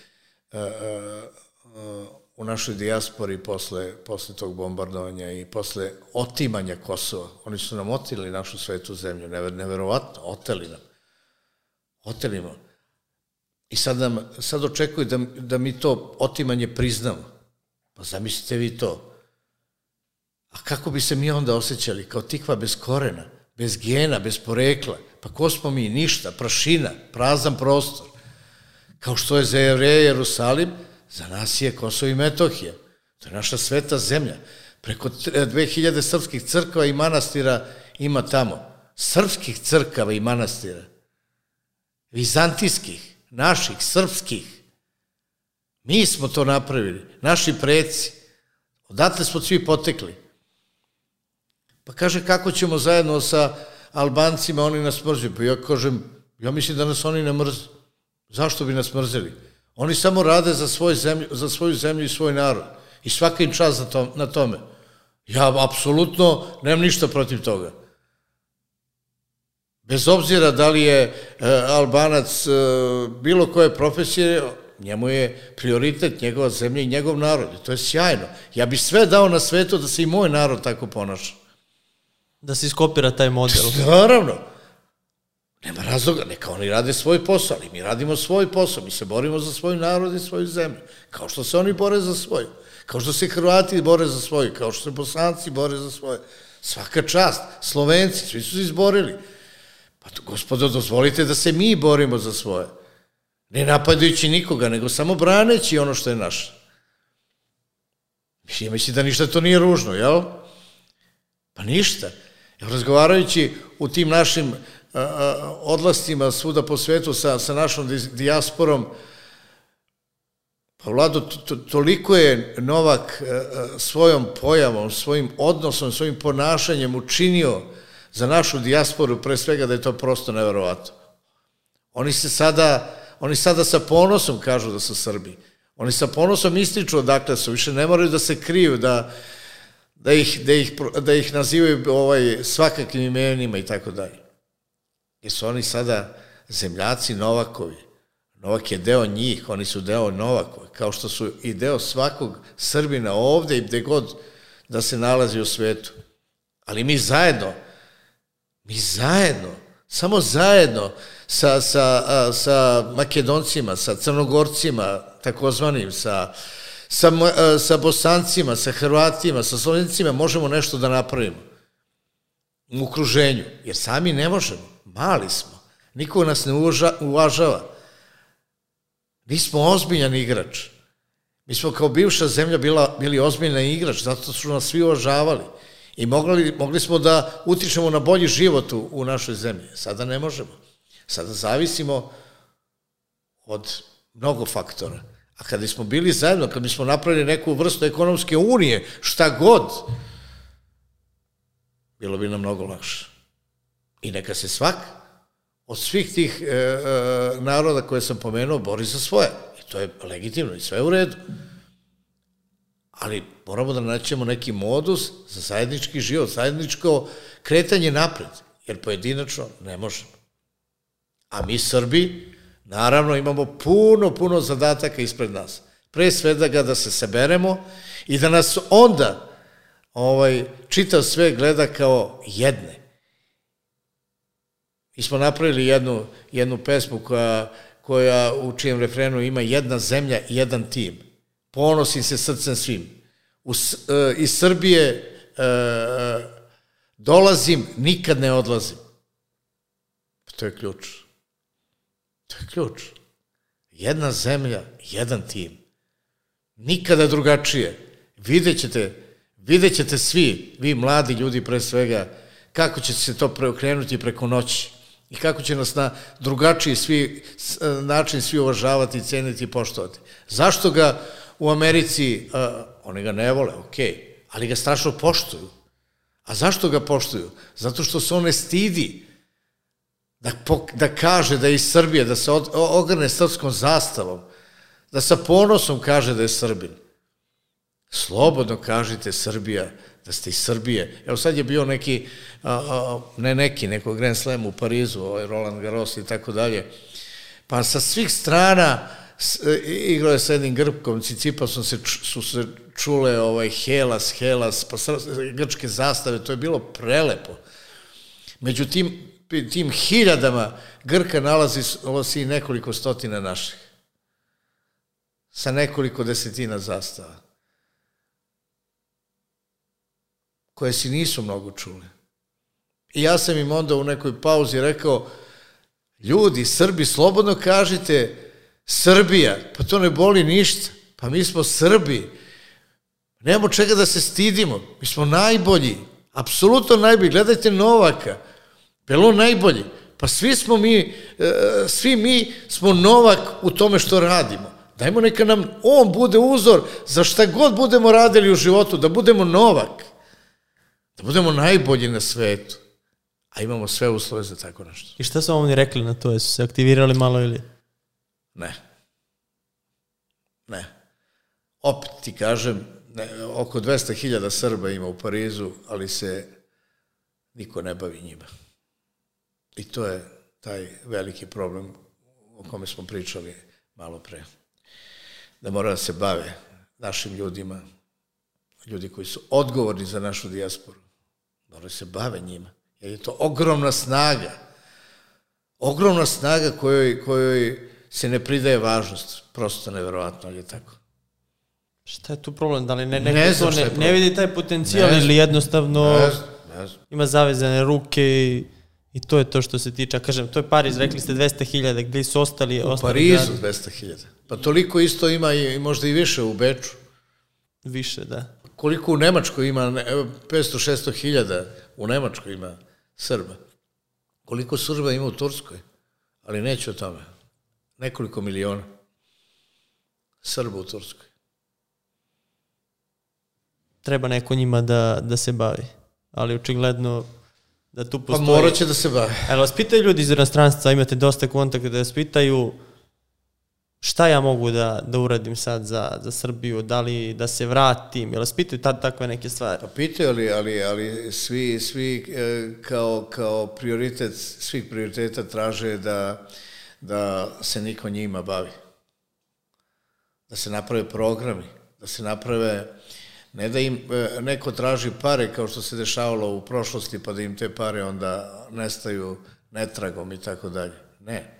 u našoj dijaspori posle tog bombardovanja i posle otimanja Kosova. Oni su nam oteli našu svetu zemlju, neverovatno, oteli nam. I sad očekuju da mi to otimanje priznamo. Pa zamislite vi to. A kako bi se mi onda osjećali? Kao tikva bez korena, bez gena, bez porekla. Pa ko smo mi? Ništa, prašina, prazan prostor. Kao što je za Jevreje Jerusalim, za nas je Kosovo i Metohija. To je naša sveta zemlja. Preko 2000 srpskih crkva i manastira ima tamo. Srpskih crkava i manastira. Vizantijskih, naših, srpskih. Mi smo to napravili, naši preci. Odatle smo svi potekli. Pa kaže, kako ćemo zajedno sa Albancima, oni nas mrze. Pa ja kažem, ja mislim da nas oni ne mrze. Zašto bi nas mrzeli? Oni samo rade za svoju zemlju i svoj narod. I svaka im čast na tome. Ja apsolutno nemam ništa protiv toga. Bez obzira da li je Albanac bilo koje profesije, njemu je prioritet njegova zemlja i njegov narod. I to je sjajno. Ja bih sve dao na svetu da se i moj narod tako ponaša. Da se iskopira taj model. Naravno. Nema razloga, neka oni rade svoj posao, ali mi radimo svoj posao, mi se borimo za svoj narod i svoju zemlju, kao što se oni bore za svoju, kao što se Hrvati bore za svoju, kao što se Bosanci bore za svoje. Svaka čast, Slovenci, svi su se izborili. Pa gospodo, dozvolite da se mi borimo za svoje. Ne napadajući nikoga, nego samo braneći ono što je naše. Mislim da ništa to nije ružno, jel? Pa ništa. Razgovarajući u tim našim odlastima svuda po svetu sa našom dijasporom, pa Vlado, toliko je Novak svojom pojavom, svojim odnosom, svojim ponašanjem učinio za našu dijasporu, pre svega da je to prosto neverovatno. Oni sada sa ponosom kažu da su Srbi. Oni sa ponosom ističu odakle su, više ne moraju da se kriju, da ih nazivaju svakakvim imenima i tako dalje. Jer su oni sada zemljaci Novakovi. Novak je deo njih, oni su deo Novakovi, kao što su i deo svakog Srbina ovde i gde god da se nalazi u svetu. Ali mi zajedno Samo zajedno sa Makedoncima, sa Crnogorcima, takozvanim, sa Bosancima, sa Hrvatima, sa Slovencima možemo nešto da napravimo u okruženju, jer sami ne možemo, mali smo, niko nas ne uvažava, nismo ozbiljan igrač, mi smo kao bivša zemlja bili ozbiljan igrač, zato su nas svi uvažavali i mogli smo da utičemo na bolji život u našoj zemlji, sada ne možemo, sada zavisimo od mnogo faktora. A kada smo bili zajedno, kada bismo napravili neku vrstu ekonomske unije, šta god, bilo bi nam mnogo lakše. I neka se svak od svih tih naroda koje sam pomenuo bori za svoje. I to je legitimno i sve u redu. Ali moramo da naćemo neki modus za zajednički život, zajedničko kretanje napred, jer pojedinačno ne možemo. A mi Srbi, naravno, imamo puno zadataka ispred nas. Pre svega da se saberemo i da nas onda čitav sve gleda kao jedne. Mi smo napravili jednu pesmu koja u čijem refrenu ima jedna zemlja i jedan tim. Ponosim se srcem svim. Iz Srbije dolazim, nikad ne odlazim. To je ključ. To je ključ. Jedna zemlja, jedan tim. Nikada drugačije. Vidjet ćete svi, vi mladi ljudi pre svega, kako će se to preokrenuti preko noći i kako će nas na drugačiji način svi uvažavati, ceniti i poštovati. Zašto ga u Americi, oni ga ne vole, okej, ali ga strašno poštuju. A zašto ga poštuju? Zato što se on ne stidi da kaže da je iz Srbije, da se ogrne srpskom zastavom, da sa ponosom kaže da je Srbin. Slobodno kažite Srbija, da ste iz Srbije. Evo sad je bio neko Grand Slam u Parizu, Roland Garros i tako dalje, pa sa svih strana igrao je sa jednim Grkom, Cicipasom su se čule Helas, pa grčke zastave, to je bilo prelepo. Među tim hiljadama Grka nalazi se i nekoliko stotina naših, sa nekoliko desetina zastava, koje si nisu mnogo čuli. I ja sam im onda u nekoj pauzi rekao, ljudi, Srbi, slobodno kažite Srbija, pa to ne boli ništa, pa mi smo Srbi, nemamo čega da se stidimo, mi smo najbolji, apsolutno najbolji, gledajte Novaka, je li on najbolji? Pa svi mi smo Novak u tome što radimo. Dajmo neka nam on bude uzor za šta god budemo radili u životu, da budemo Novak, da budemo najbolji na svetu, a imamo sve uslove za tako nešto. I šta su oni rekli na to? Jesu se aktivirali malo ili? Ne. Opet ti kažem, oko 200.000 Srba ima u Parizu, ali se niko ne bavi njima. I to je taj veliki problem o kome smo pričali malo pre. Da mora da se bave našim ljudima, ljudi koji su odgovorni za našu dijasporu, mora da se bave njima. Jer je to ogromna snaga kojoj se ne pridaje važnost. Prosto neverovatno, ali je tako. Šta je tu problem? Da li neko ne vidi taj potencijal ili jednostavno ima zavezane ruke i to je to što se tiče. Kažem, to je Pariz, rekli ste 200.000, gdje su ostali? U Parizu 200.000. Pa toliko isto ima i možda i više u Beču. Više, da. Koliko u Nemačkoj ima, 500-600.000 u Nemačkoj ima Srba. Koliko Srba ima u Turskoj? Ali neću o tome. Nekoliko miliona Srba u Turskoj. Treba neko njima da se bavi. Ali očigledno da tu postoji... Pa morat će da se bavi. Ali vas pitaju ljudi iz inostranstva, imate dosta kontakta da vas pitaju šta ja mogu da uradim sad za Srbiju, da li da se vratim, jel vas pitaju takve neke stvari? Pa pitaju, ali svi kao prioritet, svih prioriteta traže da se niko njima bavi. Da se naprave programi, da se naprave, ne da im neko traži pare kao što se dešavalo u prošlosti, pa da im te pare onda nestaju netragom i tako dalje. Ne.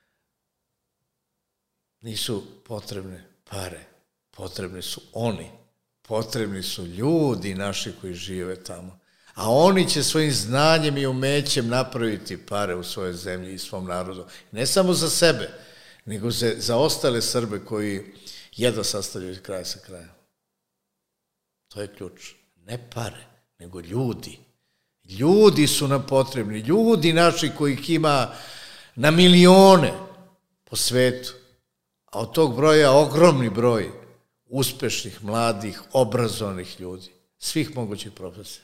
Nisu potrebne pare, potrebni su oni, potrebni su ljudi naši koji žive tamo. A oni će svojim znanjem i umećem napraviti pare u svojoj zemlji i svom narodu. Ne samo za sebe, nego za ostale Srbe koji jedva sastavljaju kraj sa krajem. To je ključ. Ne pare, nego ljudi. Ljudi su nam potrebni. Ljudi naši kojih ima na milione po svetu. A od tog broja ogromni broj uspešnih, mladih, obrazovanih ljudi. Svih mogućih profesija.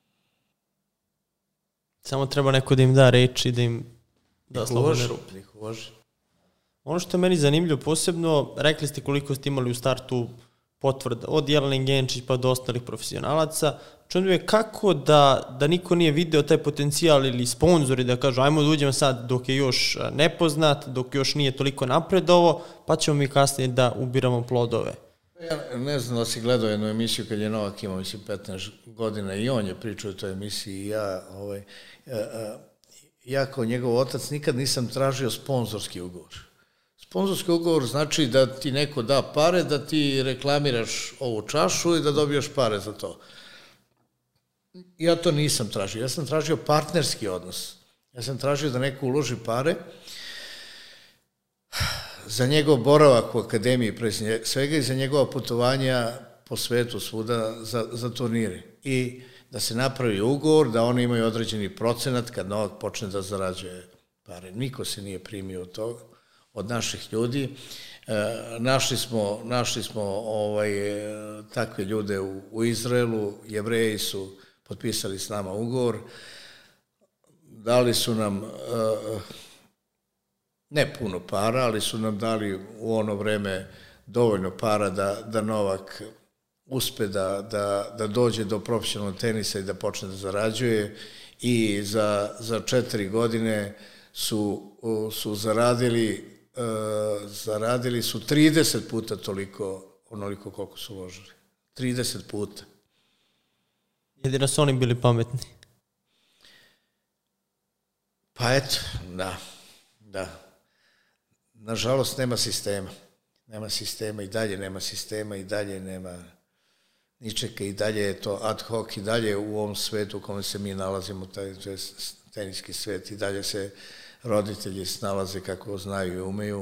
Samo treba neko da im da reč i da im da slobodne ruke. Ono što je meni zanimljivo posebno, rekli ste koliko ste imali u startu potvrda od Jelene Genčić pa do ostalih profesionalaca. Čudim je kako da niko nije video taj potencijal ili sponzori da kažu ajmo da uđemo sad dok je još nepoznat, dok još nije toliko napredovo, pa ćemo mi kasnije da ubiramo plodove. Ja ne znam da si gledao jednu emisiju kad je Novak imao, mislim, 15 godina i on je pričao o toj emisiji i ja kao njegov otac nikad nisam tražio sponzorski ugovor. Sponzorski ugovor znači da ti neko da pare, da ti reklamiraš ovu čašu i da dobijaš pare za to. Ja to nisam tražio. Ja sam tražio partnerski odnos. Ja sam tražio da neko uloži pare za njegov boravak u akademiji, pre svega i za njegova putovanja po svetu svuda za turnire. I da se napravi ugovor, da oni imaju određeni procenat kad Novak počne da zarađuje pare. Niko se nije primio od toga, od naših ljudi. Našli smo takve ljude u Izraelu, Jevreji su potpisali s nama ugovor, dali su nam ne puno para, ali su nam dali u ono vreme dovoljno para da Novak uspe da dođe do profesionalnog tenisa i da počne da zarađuje i za 4 godine su zaradili su 30 puta toliko, onoliko koliko su uložili. 30 puta. Jedino su oni bili pametni. Pa eto, da. Nažalost, nema sistema. Nema sistema i dalje nema sistema i dalje nema ničega i dalje je to ad hoc i dalje u ovom svetu u kome se mi nalazimo, taj teniski svet i dalje se roditelji snalaze kako znaju i umeju.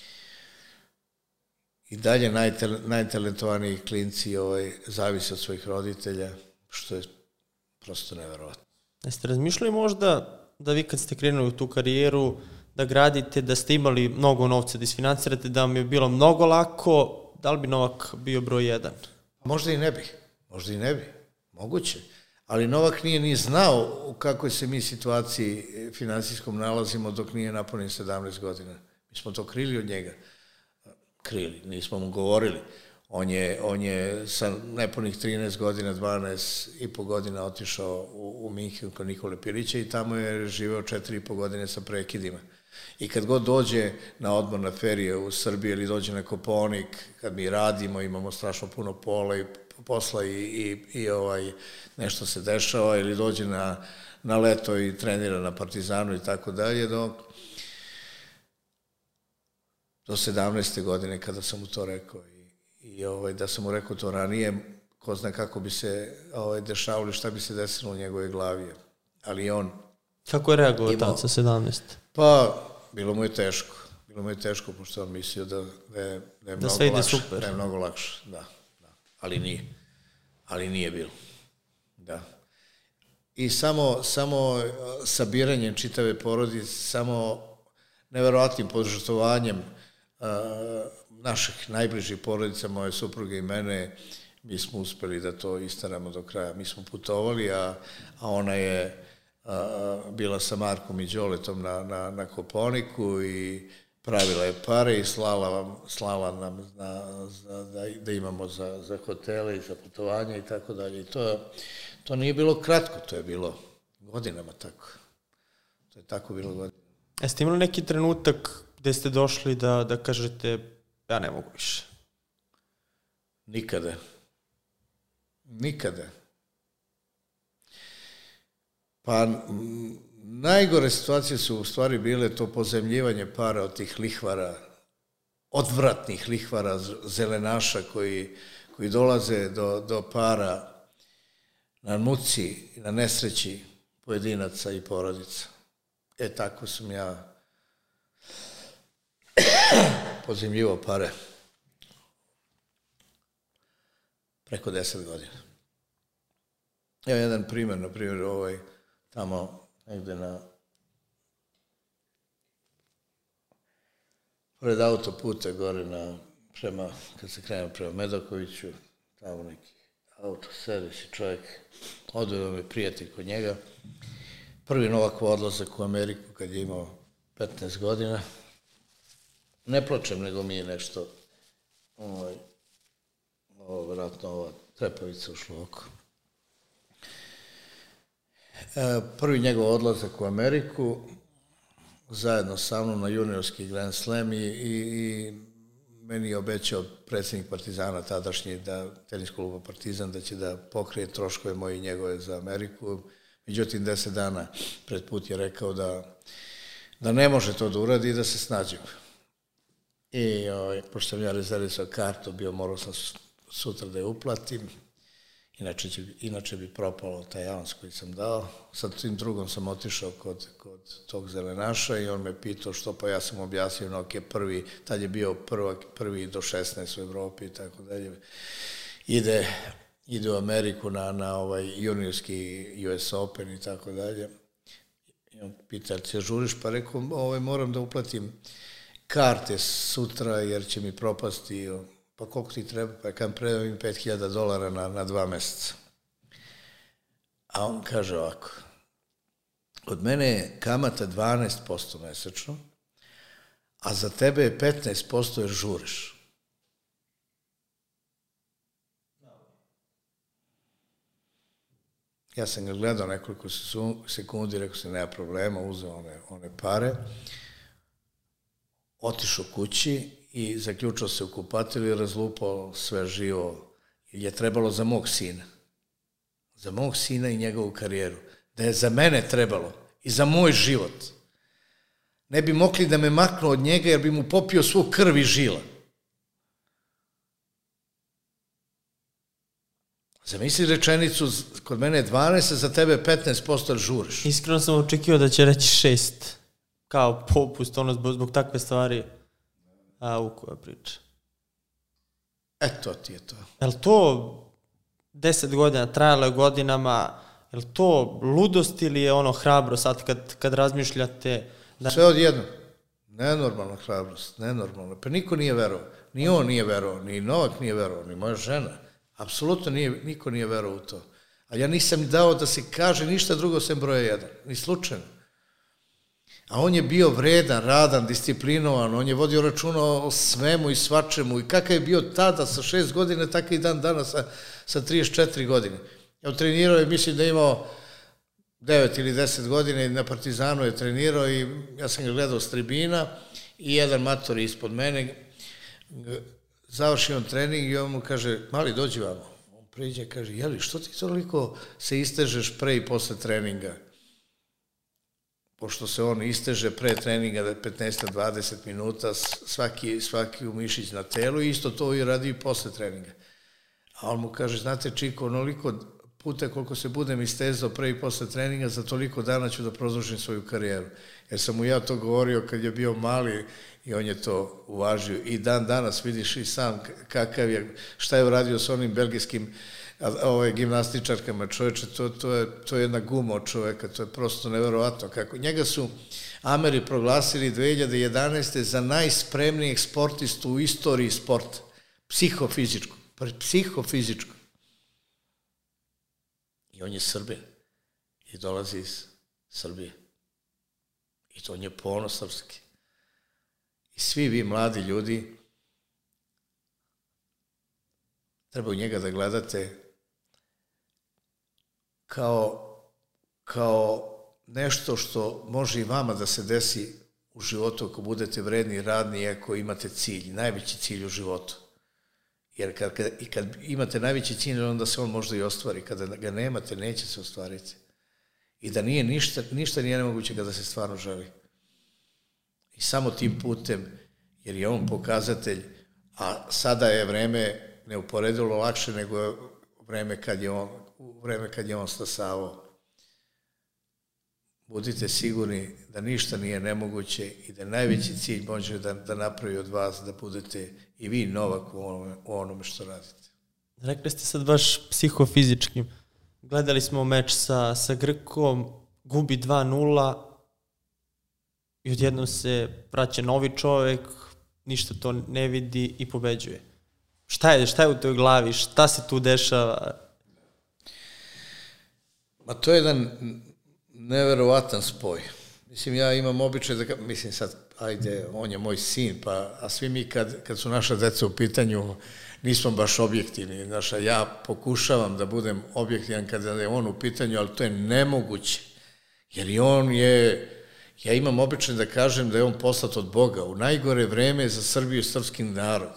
I dalje najtalentovaniji klinci zavise od svojih roditelja, što je prosto neverovatno. Jeste razmišljali možda da vi kad ste krenuli u tu karijeru, da gradite, da ste imali mnogo novca, da isfinancirate, da vam je bilo mnogo lako, da li bi Novak bio broj 1? Možda i ne bi, moguće. Ali Novak nije ni znao u kakvoj se mi situaciji finansijskom nalazimo dok nije napunio 17 godina. Mi smo to krili od njega. Nismo mu govorili. On je sa nepunih 13 godina, 12,5 godina otišao u Minhen kod Nikole Pilića i tamo je živeo 4,5 godine sa prekidima. I kad god dođe na odmor na ferije u Srbiji ili dođe na Kopaonik, kad mi radimo, imamo strašno puno posla i nešto se dešava, ili dođe na leto i trenira na Partizanu i tako dalje, do 17. godine kada sam mu to rekao i da sam mu rekao to ranije, ko zna kako bi se dešavalo, šta bi se desilo u njegove glavi. Ali on... Kako je reagovao tad sa 17? Pa, bilo mu je teško, pošto on mislio da je mnogo lakše. Da. Ali nije bilo. Da. I samo sabiranjem čitave porodice, samo neverovatnim požrtvovanjem naših najbližih porodica, moje supruge i mene, mi smo uspeli da to istaramo do kraja. Mi smo putovali, a ona je bila sa Markom i Đoletom na Kopaoniku i pravila je pare i slala nam da imamo za hotele i za putovanja i tako dalje. I to nije bilo kratko, to je bilo godinama tako. To je tako bilo godinama. Jeste imali neki trenutak gde ste došli da kažete ja ne mogu više? Nikada. Pa najgore situacije su u stvari bile to pozemljivanje para od tih lihvara, odvratnih lihvara, zelenaša koji dolaze do para na muci i na nesreći pojedinaca i porodica. Tako sam ja pozemljivao pare preko 10 godina. Evo jedan primjer, na primjer, tamo negde pored autoputa gore kad se krene prema Medakoviću, tamo neki autoservis i čovjek, odveo me prijatelj kod njega. Prvi Novakov odlazak u Ameriku kad je imao 15 godina. Ne plačem, nego mi je nešto, vjerojatno ova trepavica ušla oko. Prvi njegov odlazak u Ameriku, zajedno sa mnom na juniorski Grand Slam i meni je obećao predsjednik Partizana tadašnji, tenis kluba Partizan, da će da pokrije troškove moje i njegove za Ameriku. Međutim, 10 dana pred put je rekao da ne može to da uradi i da se snađemo. I pošto sam ja rezervisao kartu, morao sam sutra da je uplatim, inače bi propalo taj avans koji sam dao. Sa tim drugom sam otišao kod tog zelenaša i on me pitao što, pa ja sam objasnio, ok, tad je bio prvi do 16 u Evropi i tako dalje. Ide u Ameriku na juniorski US Open i tako dalje. I on pita, ali se žuriš? Pa rekao, moram da uplatim karte sutra jer će mi propasti. Pa koliko ti treba? Pa kad predam im $5.000 na 2 meseca. A on kaže ovako, od mene je kamata 12% mesečno, a za tebe je 15% jer žuriš. Ja sam ga gledao nekoliko sekundi, rekao sam, nema problema, uzeo one pare, otišao kući i zaključao se u kupatilu i razlupao sve živo. Je trebalo za mog sina i njegovu karijeru. Da je za mene trebalo i za moj život. Ne bi mogli da me maknu od njega jer bi mu popio svu krv i žila. Zamisli rečenicu, kod mene je 12, a za tebe 15% žuriš. Iskreno sam očekivao da će reći 6. Kao popust, zbog takve stvari. U koja priča. To ti je to. Je li to 10 godina, trajalo je godinama, je li to ludost ili je hrabro sad kad razmišljate? Sve odjedno. Nenormalna hrabrost, nenormalna. Pa niko nije verovao. Ni on nije verovao, ni Novak nije verovao, ni moja žena. Apsolutno niko nije verovao u to. A ja nisam dao da se kaže ništa drugo sem broja 1. Ni slučajno. A on je bio vredan, radan, disciplinovan, on je vodio računa o svemu i svačemu i kakav je bio tada sa 6 godina, tako i dan danas sa 34 godine. Evo, trenirao je, mislim da je imao 9 ili 10 godina i na Partizanu je trenirao i ja sam ga gledao s tribina i jedan mator ispod mene, završi on trening i on mu kaže, mali, dođi vamo. On priđe i kaže, jeli, što ti toliko se istežeš pre i posle treninga? Pošto se on isteže pre treninga 15-20 minuta, svaki mišić na telu i isto to i radi i posle treninga. A on mu kaže, znate Čiko, onoliko puta koliko se budem istezao pre i posle treninga, za toliko dana ću da produžim svoju karijeru. Jer sam mu ja to govorio kad je bio mali i on je to uvažio. I dan danas vidiš i sam kakav je, šta je uradio s onim belgijskim gimnastičarkama, čoveče, to je jedna guma od čoveka, to je prosto neverovatno. Njega su Ameri proglasili 2011. za najspremnijeg sportistu u istoriji sporta, psihofizičko. I on je Srbin i dolazi iz Srbije. I to on je ponos srpski. I svi vi mladi ljudi treba u njega da gledate kao nešto što može i vama da se desi u životu ako budete vredni i radni i ako imate cilj, najveći cilj u životu. Jer kad imate najveći cilj, onda se on možda i ostvari. Kada ga nemate, neće se ostvariti. i da nije ništa nije nemoguće kada se stvarno želi. I samo tim putem, jer je on pokazatelj, a sada je vreme neuporedivo lakše nego vreme kad je on stasavao. Budite sigurni da ništa nije nemoguće i da najveći cilj može da napravi od vas da budete i vi Novak u onome što radite. Rekli ste sad baš psihofizičkim. Gledali smo meč sa Grkom, gubi 2-0 i odjednom se vraća novi čovek, ništa to ne vidi i pobeđuje. Šta je u toj glavi? Šta se tu dešava? Ma to je jedan neverovatan spoj. Mislim, ja imam običaj mislim sad, ajde, on je moj sin, a svi mi kad su naša deca u pitanju, nismo baš objektivni. Ja pokušavam da budem objektivan kada je on u pitanju, ali to je nemoguće. Jer i on je, ja imam običaj da kažem da je on poslat od Boga u najgore vreme za Srbiju i srpski narod.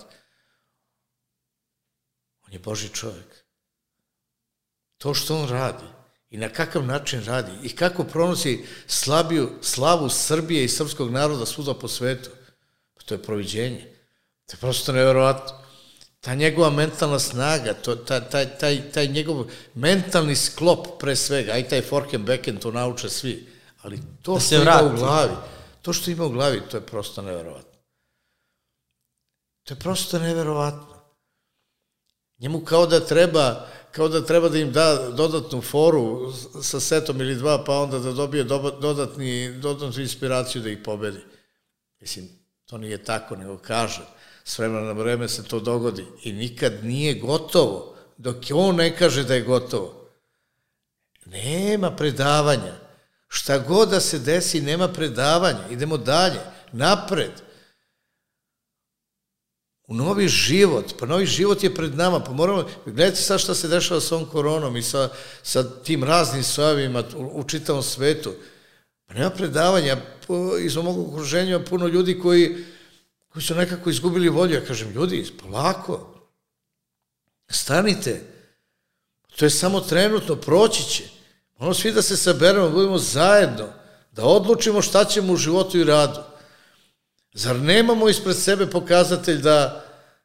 On je Božji čovjek. To što on radi i na kakav način radi i kako pronosi slavu Srbije i srpskog naroda svuda po svetu, pa to je proviđenje. To je prosto nevjerovatno. Ta njegova mentalna snaga, taj njegov mentalni sklop pre svega, a i taj forehand, backhand, to nauče svi, ali to što ima u glavi, to je prosto nevjerovatno. To je prosto nevjerovatno. Njemu kao da treba da im da dodatnu foru sa setom ili dva, pa onda da dobije dodatnu inspiraciju da ih pobedi. Mislim, to nije tako, nego kažem, s vremena na vreme se to dogodi i nikad nije gotovo, dok on ne kaže da je gotovo. Nema predavanja. Šta god da se desi, nema predavanja. Idemo dalje, napred. U novi život, pa novi život je pred nama, pa moramo, gledajte sad šta se dešava sa ovom koronom i sa tim raznim sojavima u čitavom svetu. Pa nema predavanja, iz mog okruženja puno ljudi koji su nekako izgubili volju. Ja kažem, ljudi, polako, stanite, to je samo trenutno, proći će. Moramo svi da se saberemo, budemo zajedno, da odlučimo šta ćemo u životu i radu. Zar nemamo ispred sebe pokazatelj da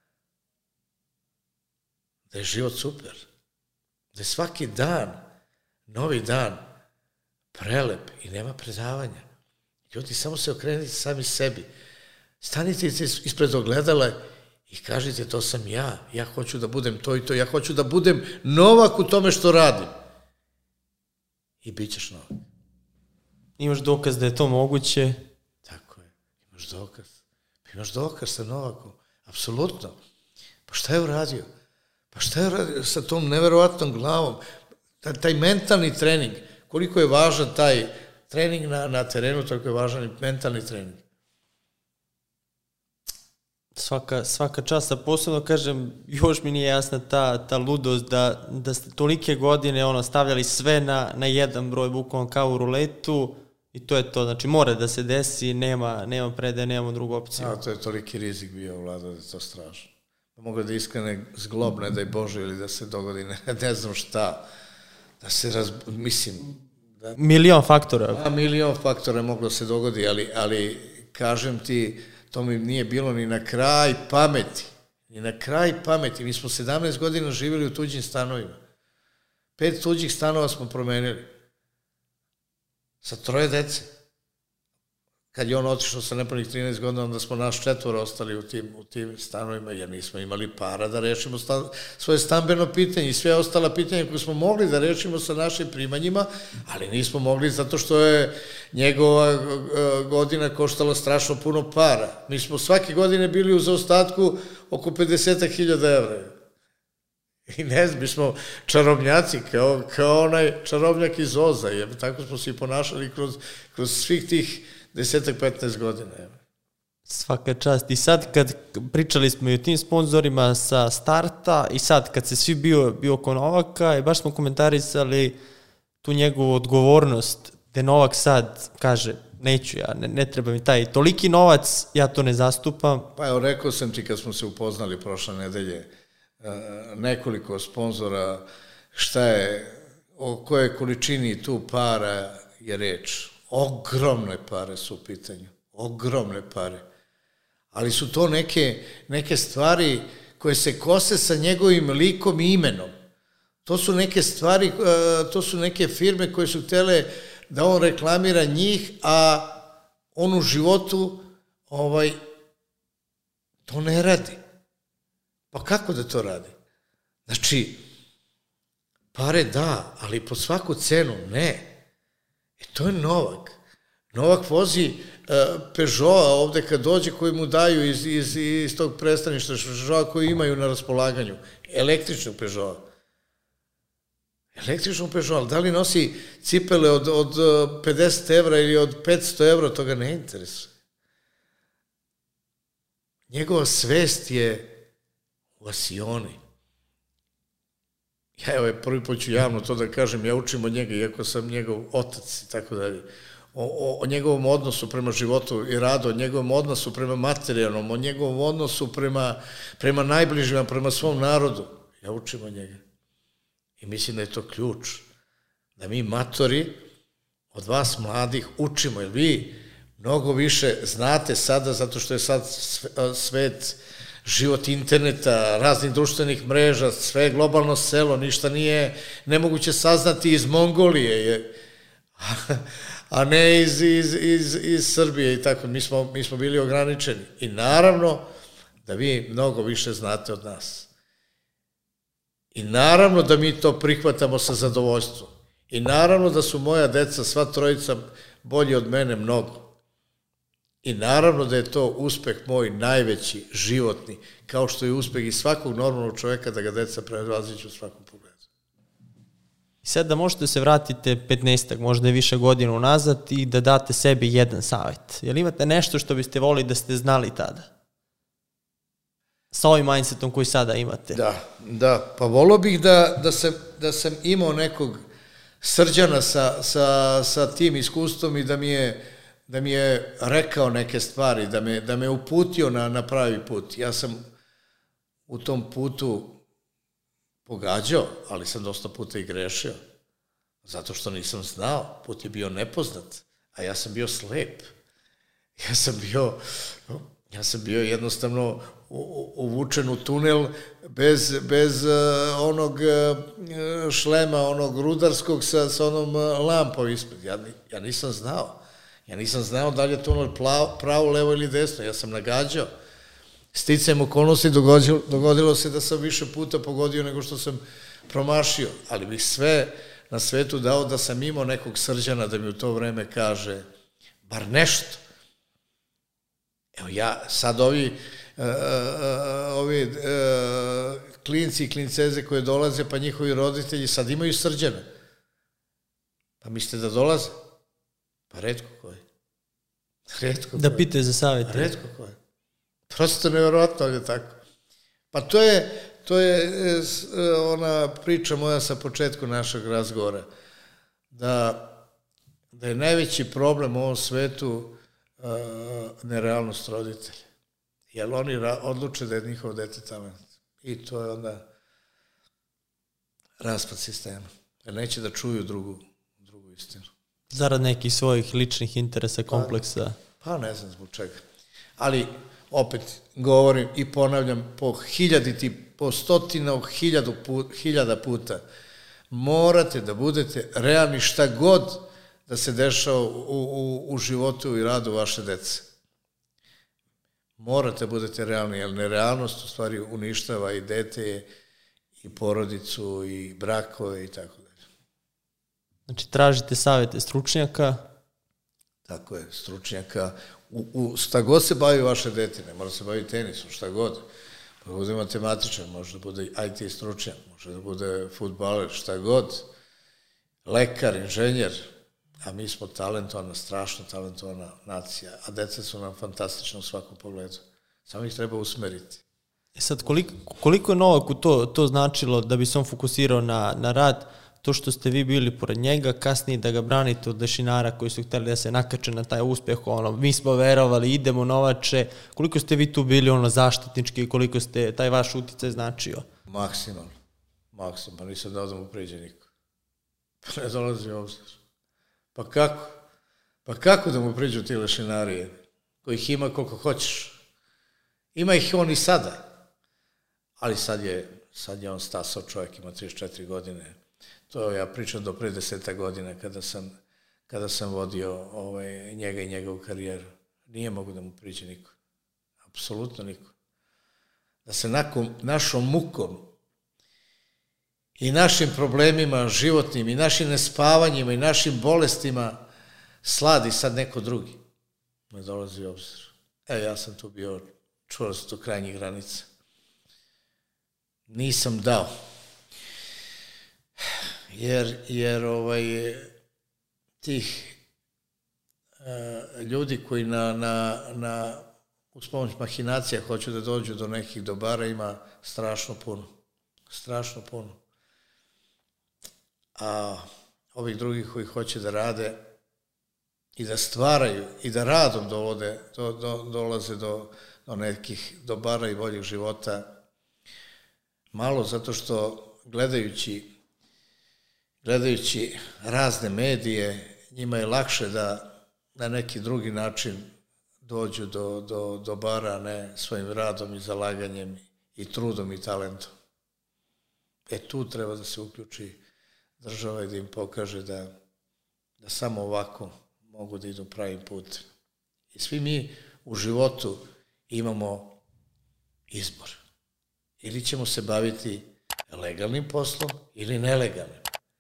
je život super, da je svaki dan, novi dan, prelep i nema predavanja. Ljudi, samo se okrenite sami sebi. Stanite ispred ogledala i kažite, to sam ja hoću da budem to i to, ja hoću da budem Novak u tome što radim. I bit ćeš Novak. Imaš dokaz da je to moguće? Tako je, imaš dokaz sa Novakom, apsolutno. Pa šta je uradio? Pa šta je uradio sa tom neverovatnom glavom? Taj mentalni trening, koliko je važan taj trening na terenu, toliko je važan i mentalni trening. Svaka čast, a posebno kažem, još mi nije jasna ta ludost da ste tolike godine stavljali sve na jedan broj, bukvalno kao u ruletu i to je to, znači mora da se desi, nema predaje, nemamo drugu opciju. To je toliki rizik bio, Vlada, da je to strašno. Mogu da iskrene zglob, ne daj Bože, ili da se dogodi ne znam šta, da se mislim... Milion faktora. Milion faktora je moglo se dogodi, ali kažem ti, to mi nije bilo ni na kraj pameti. Ni na kraj pameti. Mi smo 17 godina živjeli u tuđim stanovima. 5 tuđih stanova smo promenili. Sa 3 dece. Kad je on otišao sa nepunih 13 godina, onda smo naš 4 ostali u tim stanovima, jer nismo imali para da rešimo svoje stambeno pitanje i sve ostala pitanja koje smo mogli da rešimo sa našim primanjima, ali nismo mogli zato što je njegova godina koštala strašno puno para. Mi smo svake godine bili u zaostatku oko 50.000 evra. I ne znam, mi smo čarobnjaci, kao onaj čarobnjak iz Oza, jer tako smo se i ponašali kroz svih tih 10-15 godina. Svaka čast. I sad kad pričali smo i o tim sponzorima sa starta i sad kad se svi bio oko Novaka i baš smo komentarisali tu njegovu odgovornost gde Novak sad kaže neću ja, ne treba mi taj toliki novac, ja to ne zastupam. Pa evo, rekao sam ti kad smo se upoznali prošle nedelje, nekoliko sponzora, šta je o kojoj količini tu para je reč. Ogromne pare su u pitanju. Ogromne pare. Ali su to neke stvari koje se kose sa njegovim likom i imenom. To su neke stvari, to su neke firme koje su htjele da on reklamira njih, a on u životu to ne radi. Pa kako da to radi? Znači, pare da, ali po svaku cenu ne. To je Novak. Novak vozi Peugeota ovde kad dođe, koji mu daju iz tog predstavništva Peugeota koji imaju na raspolaganju. Električnog Peugeota. Električnog Peugeota, ali da li nosi cipele od 50 evra ili od 500 evra, to ga ne interesuje. Njegova svest je u Asioni. Ja evo prvi put ću javno to da kažem, ja učim od njega, iako sam njegov otac i tako dalje, o njegovom odnosu prema životu i radu, o njegovom odnosu prema materijalnom, o njegovom odnosu prema najbližima, prema svom narodu. Ja učim od njega. I mislim da je to ključ. Da mi matori od vas mladih učimo, jer vi mnogo više znate sada, zato što je sad svet, život interneta, raznih društvenih mreža, sve globalno selo, ništa nije nemoguće saznati iz Mongolije, a ne iz Srbije i tako. Mi smo bili ograničeni. I naravno da vi mnogo više znate od nas. I naravno da mi to prihvatamo sa zadovoljstvom. I naravno da su moja deca, sva trojica, bolji od mene mnogo. I naravno da je to uspeh moj najveći, životni, kao što je uspeh i svakog normalnog čoveka da ga deca prevaziđu u svakom pogledu. I sad da možete se vratite 15, možda i više godina unazad i da date sebi jedan savjet. Jel imate nešto što biste volili da ste znali tada? Sa ovim mindsetom koji sada imate. Da. Pa volio bih da sam imao nekog Srđana sa tim iskustvom i da mi je rekao neke stvari, da me uputio na pravi put. Ja sam u tom putu pogađao, ali sam dosta puta i grešio. Zato što nisam znao, put je bio nepoznat, a ja sam bio slep. Ja sam bio jednostavno uvučen u tunel bez onog šlema, onog rudarskog sa onom lampom ispred. Ja nisam znao. Ja nisam znao da li je tunel pravo, levo ili desno. Ja sam nagađao. Sticajem okolnosti dogodilo se da sam više puta pogodio nego što sam promašio. Ali bih sve na svetu dao da sam imao nekog Srđana da mi u to vreme kaže bar nešto. Evo sad ovi klinci i klinceze koje dolaze, pa njihovi roditelji sad imaju Srđana. Pa mislite da dolaze? Pa retko koji. Da pitaju za savjete. Retko koji. Prosto nevjerovatno, ali je tako. Pa to je ona priča moja sa početku našeg razgovora, da je najveći problem u ovom svetu nerealnost roditelja. Jer oni odluče da je njihov dete talent. I to je onda raspad sistema. Jer neće da čuju drugu istinu. Zarad nekih svojih ličnih interesa, kompleksa. Pa ne znam zbog čega. Ali opet govorim i ponavljam po stotinu hiljada puta. Morate da budete realni šta god da se dešava u životu i radu vaše dece. Morate da budete realni, jer nerealnost u stvari uništava i dete, i porodicu, i brakove i tako dalje. Znači, tražite savjete stručnjaka? Tako je, stručnjaka. Šta god se bavi vaše dete, ne mora se bavi tenisom, šta god. Može da bude matematičan, može da bude IT stručnjak, može da bude fudbaler, šta god. Lekar, inženjer. A mi smo talentovana, strašno talentovana nacija, a deca su nam fantastična u svakom pogledu. Samo ih treba usmeriti. Sad, koliko je Novaku to značilo da bi se on fokusirao na rad, to što ste vi bili pored njega, kasnije da ga branite od lešinara koji su hteli da se nakače na taj uspeh, mi smo verovali, idemo Novače, koliko ste vi tu bili zaštitnički i koliko ste taj vaš uticaj značio? Maksimalno, nisam dao da mu priđe niko. Ne dolazi u obzir. Pa kako? Pa kako da mu priđu ti lešinarije, kojih ima koliko hoćeš? Ima ih on i sada. Ali sad je on stasao čovjek, ima 34 godine. To ja pričam do pre 10 godina kada sam vodio njega i njegovu karijeru. Nije mogu da mu priđe niko. Apsolutno niko. Da se našom mukom i našim problemima životnim i našim nespavanjima i našim bolestima sladi sad neko drugi. Ne dolazi u obzir. Ja sam tu bio čvrst do krajnjih granica. Nisam dao. Jer tih ljudi koji uz pomoć mahinacija hoću da dođu do nekih dobara ima strašno puno. Strašno puno. A ovih drugih koji hoće da rade i da stvaraju i da radom dolaze do nekih dobara i boljih života, malo, zato što gledajući razne medije, njima je lakše da na neki drugi način dođu do dobara, a ne svojim radom i zalaganjem i trudom i talentom. Tu treba da se uključi država i da im pokaže da samo ovako mogu da idu pravim putem. I svi mi u životu imamo izbor. Ili ćemo se baviti legalnim poslom ili nelegalnim.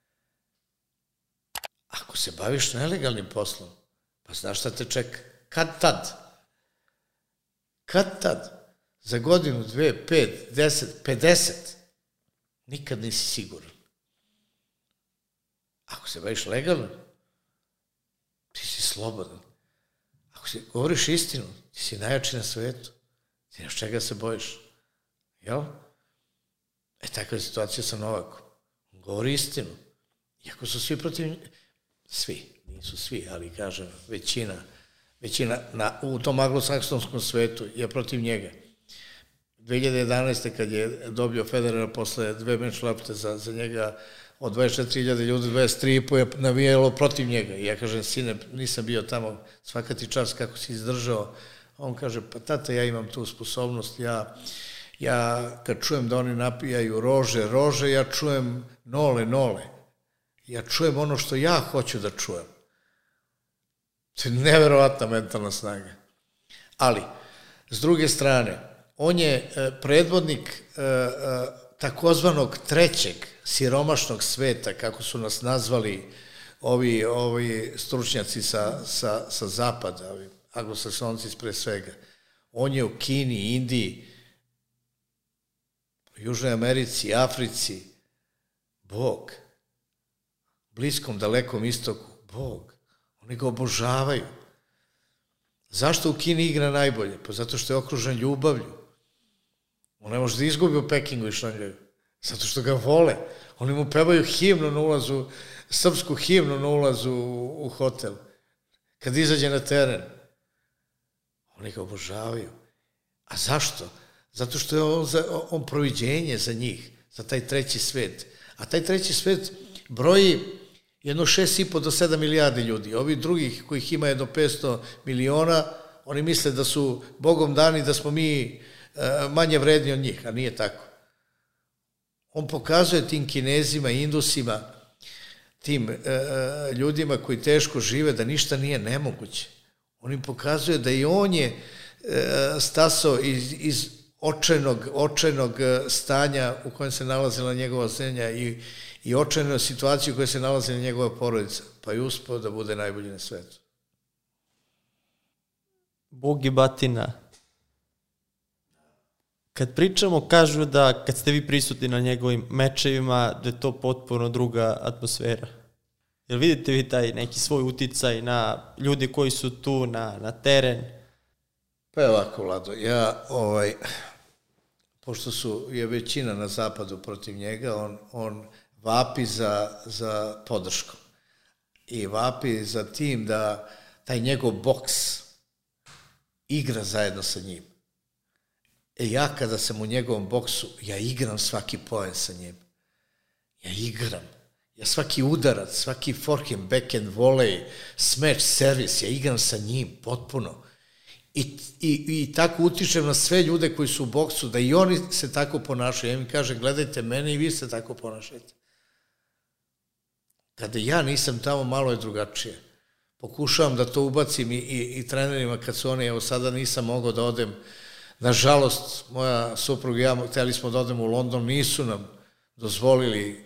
Ako se baviš nelegalnim poslom, pa znaš šta te čeka? Kad tad? Za godinu, 2, 5, 10, 50, nikad nisi siguran. Ako se baviš legalno, ti si slobodan. Ako govoriš istinu, ti si najjači na svetu. Ti nemaš čega se bojiš. Jel? Takva je situacija sa Novakom. Govori istinu. Iako su svi protiv njega, nisu svi, ali kažem, većina u tom anglosaksonskom svetu je protiv njega. 2011. kad je dobio Federera posle 2 meč lopte za njega, od 24.000 ljudi, 23.500 je navijalo protiv njega. I ja kažem, sine, nisam bio tamo, svaka ti čast kako si izdržao. On kaže, pa tata, ja imam tu sposobnost, ja kad čujem da oni napijaju rože, ja čujem nole. Ja čujem ono što ja hoću da čujem. To je neverovatna mentalna snaga. Ali, s druge strane, on je predvodnik takozvanog trećeg siromašnog sveta, kako su nas nazvali ovi stručnjaci sa zapada, anglosaksonci pre svega. On je u Kini, Indiji, Južnoj Americi, Africi, Bog. Bliskom, dalekom istoku, Bog. Oni ga obožavaju. Zašto u Kini igra najbolje? Pa zato što je okružen ljubavlju. On ne može da izgubi u Pekingu i Šangaju. Zato što ga vole. Oni mu pevaju himnu na ulazu, srpsku himnu na ulazu u hotel. Kad izađe na teren. Oni ga obožavaju. A zašto? Zato što je on proviđenje za njih, za taj treći svet. A taj treći svet broji jedno 6,5 do 7 milijardi ljudi. Ovi drugih kojih ima jedno 500 miliona, oni misle da su Bogom dani, da smo mi manje vredni od njih, a nije tako. On pokazuje tim Kinezima, Indusima, tim ljudima koji teško žive da ništa nije nemoguće. On im pokazuje da i on je stasao iz očajnog stanja u kojem se nalazila njegova zemlja i očajnu situaciju u kojoj se nalazila njegova porodica, pa je uspeo da bude najbolji na svetu. Bog i batina. Kad pričamo, kažu da kad ste vi prisutni na njegovim mečevima, da je to potpuno druga atmosfera. Jel vidite vi taj neki svoj uticaj na ljudi koji su tu, na teren? Pa je ovako, Vlado, pošto je većina na zapadu protiv njega, on vapi za podrškom i vapi za tim da taj njegov boks igra zajedno sa njim. Ja kada sam u njegovom boksu, ja igram svaki poen sa njim. Ja igram. Ja svaki udarac, svaki forehand, backhand, volej, smash, servis, ja igram sa njim potpuno. I tako utičem na sve ljude koji su u boksu, da i oni se tako ponašaju. Ja im kažem, gledajte mene i vi se tako ponašajte. Kada ja nisam tamo, malo je drugačije. Pokušavam da to ubacim i trenerima kad su oni, evo sada nisam mogao da odem. Nažalost, moja supruga i ja hteli smo da odem u London, nisu nam dozvolili.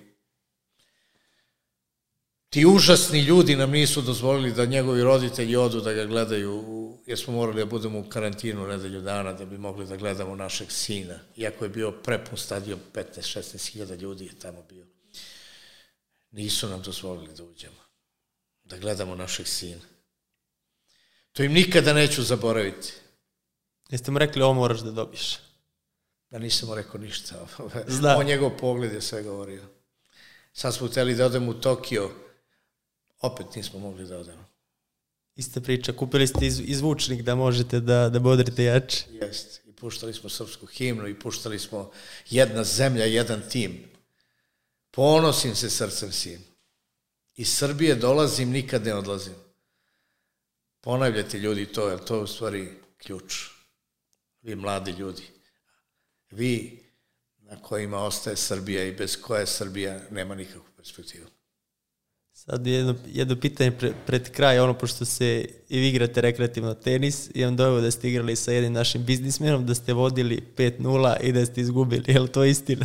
Ti užasni ljudi nam nisu dozvolili da njegovi roditelji odu da ga gledaju, jer smo morali da budemo u karantinu nedelju dana da bi mogli da gledamo našeg sina. Iako je bio prepun stadion, 15-16 hiljada ljudi je tamo bio. Nisu nam dozvolili da uđemo, da gledamo našeg sina. To im nikada neću zaboraviti. Jeste mu rekli, ovo moraš da dobiješ? Da nisam mu rekao ništa. On njegov pogled je sve govorio. Sad smo hteli da odemo u Tokio, opet nismo mogli da odemo. Ista priča, kupili ste izvučnik da možete da bodrite jače. Jeste, i puštali smo srpsku himnu i puštali smo jedna zemlja, jedan tim. Ponosim se srcem svim. Iz Srbije dolazim, nikad ne odlazim. Ponavljate ljudi to, jer to je u stvari ključ. Vi mladi ljudi. Vi na kojima ostaje Srbija i bez koje Srbija nema nikakvu perspektivu. Sad jedno pitanje pred kraj, pošto se i vi igrate rekreativno tenis, imam dojavo da ste igrali sa jednim našim biznismenom, da ste vodili 5-0 i da ste izgubili. Je li to istina?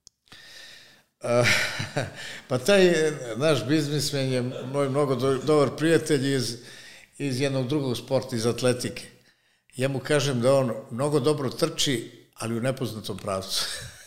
Pa taj naš biznismen je moj mnogo dobar prijatelj iz jednog drugog sporta, iz atletike. Ja mu kažem da on mnogo dobro trči, ali u nepoznatom pravcu.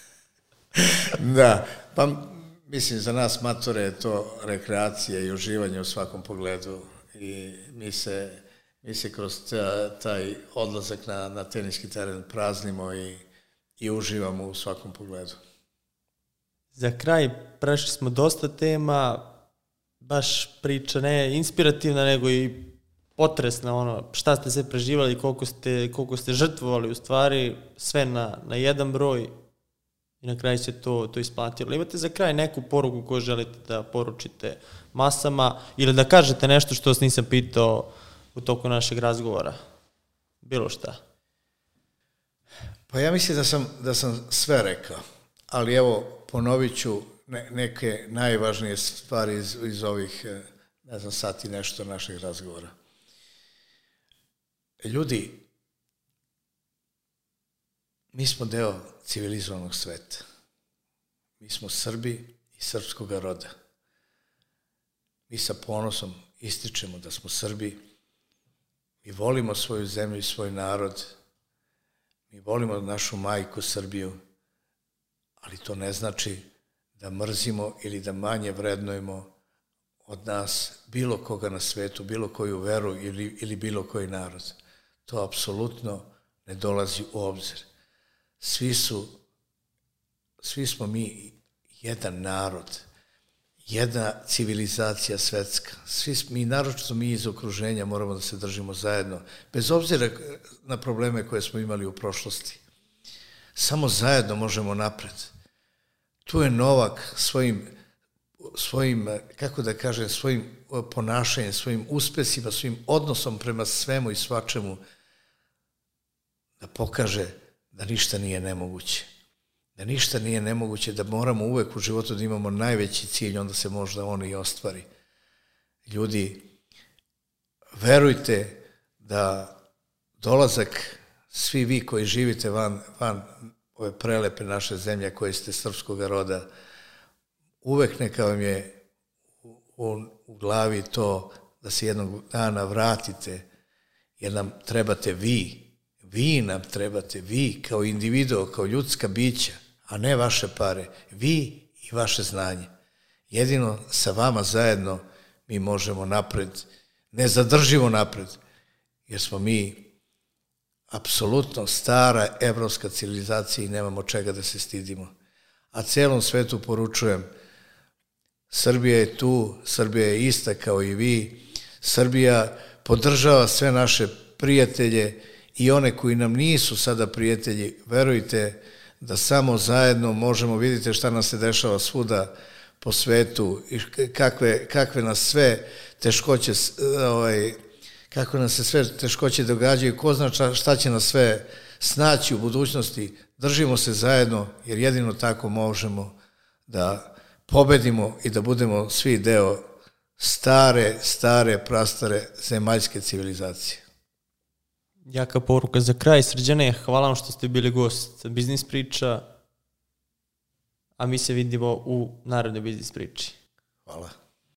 Da, pa mislim, za nas matore je to rekreacija i uživanje u svakom pogledu i mi se kroz taj odlazak na teniski teren praznimo i uživamo u svakom pogledu. Za kraj prešli smo dosta tema, baš priča ne inspirativna, nego i potresna, šta ste sve preživali, koliko ste žrtvovali u stvari, sve na jedan broj i na kraju se to isplatilo. Imate za kraj neku poruku koju želite da poručite masama ili da kažete nešto što vas nisam pitao u toku našeg razgovora? Bilo šta. Pa ja mislim da sam sve rekao, ali evo ponovit ću neke najvažnije stvari iz ovih, ne znam, sati nešto našeg razgovora. Ljudi, mi smo deo civilizovanog sveta. Mi smo Srbi i srpskog roda. Mi sa ponosom ističemo da smo Srbi. Mi volimo svoju zemlju i svoj narod. Mi volimo našu majku Srbiju, ali to ne znači da mrzimo ili da manje vrednujemo od nas bilo koga na svetu, bilo koju veru ili bilo koji narod. To apsolutno ne dolazi u obzir. Svi smo mi jedan narod, jedna civilizacija svetska. Mi, naročito mi iz okruženja, moramo da se držimo zajedno, bez obzira na probleme koje smo imali u prošlosti. Samo zajedno možemo napred. Tu je Novak svojim, kako da kažem, svojim ponašanjem, svojim uspesima, svojim odnosom prema svemu i svačemu da pokaže da ništa nije nemoguće. Da ništa nije nemoguće, da moramo uvek u životu da imamo najveći cilj, onda se možda on i ostvari. Ljudi, verujte da dolazak, svi vi koji živite van ove prelepe naše zemlje koje ste srpskog roda, uvek neka vam je u glavi to da se jednog dana vratite, jer nam trebate vi nam trebate, vi kao individuo, kao ljudska bića, a ne vaše pare, vi i vaše znanje. Jedino sa vama zajedno mi možemo napred, nezadrživo napred, jer smo mi apsolutno stara evropska civilizacija i nemamo čega da se stidimo. A celom svetu poručujem, Srbija je tu, Srbija je ista kao i vi, Srbija podržava sve naše prijatelje i one koji nam nisu sada prijatelji. Verujte da samo zajedno možemo, vidite šta nam se dešava svuda, po svetu i kakve nas sve teškoće kako nam se sve teškoće događaju, ko zna šta će nas sve snaći u budućnosti. Držimo se zajedno jer jedino tako možemo da pobedimo i da budemo svi deo stare, prastare zemaljske civilizacije. Jaka poruka za kraj. Srđane, hvala vam što ste bili gost Biznis priča, a mi se vidimo u narednoj Biznis priči. Hvala.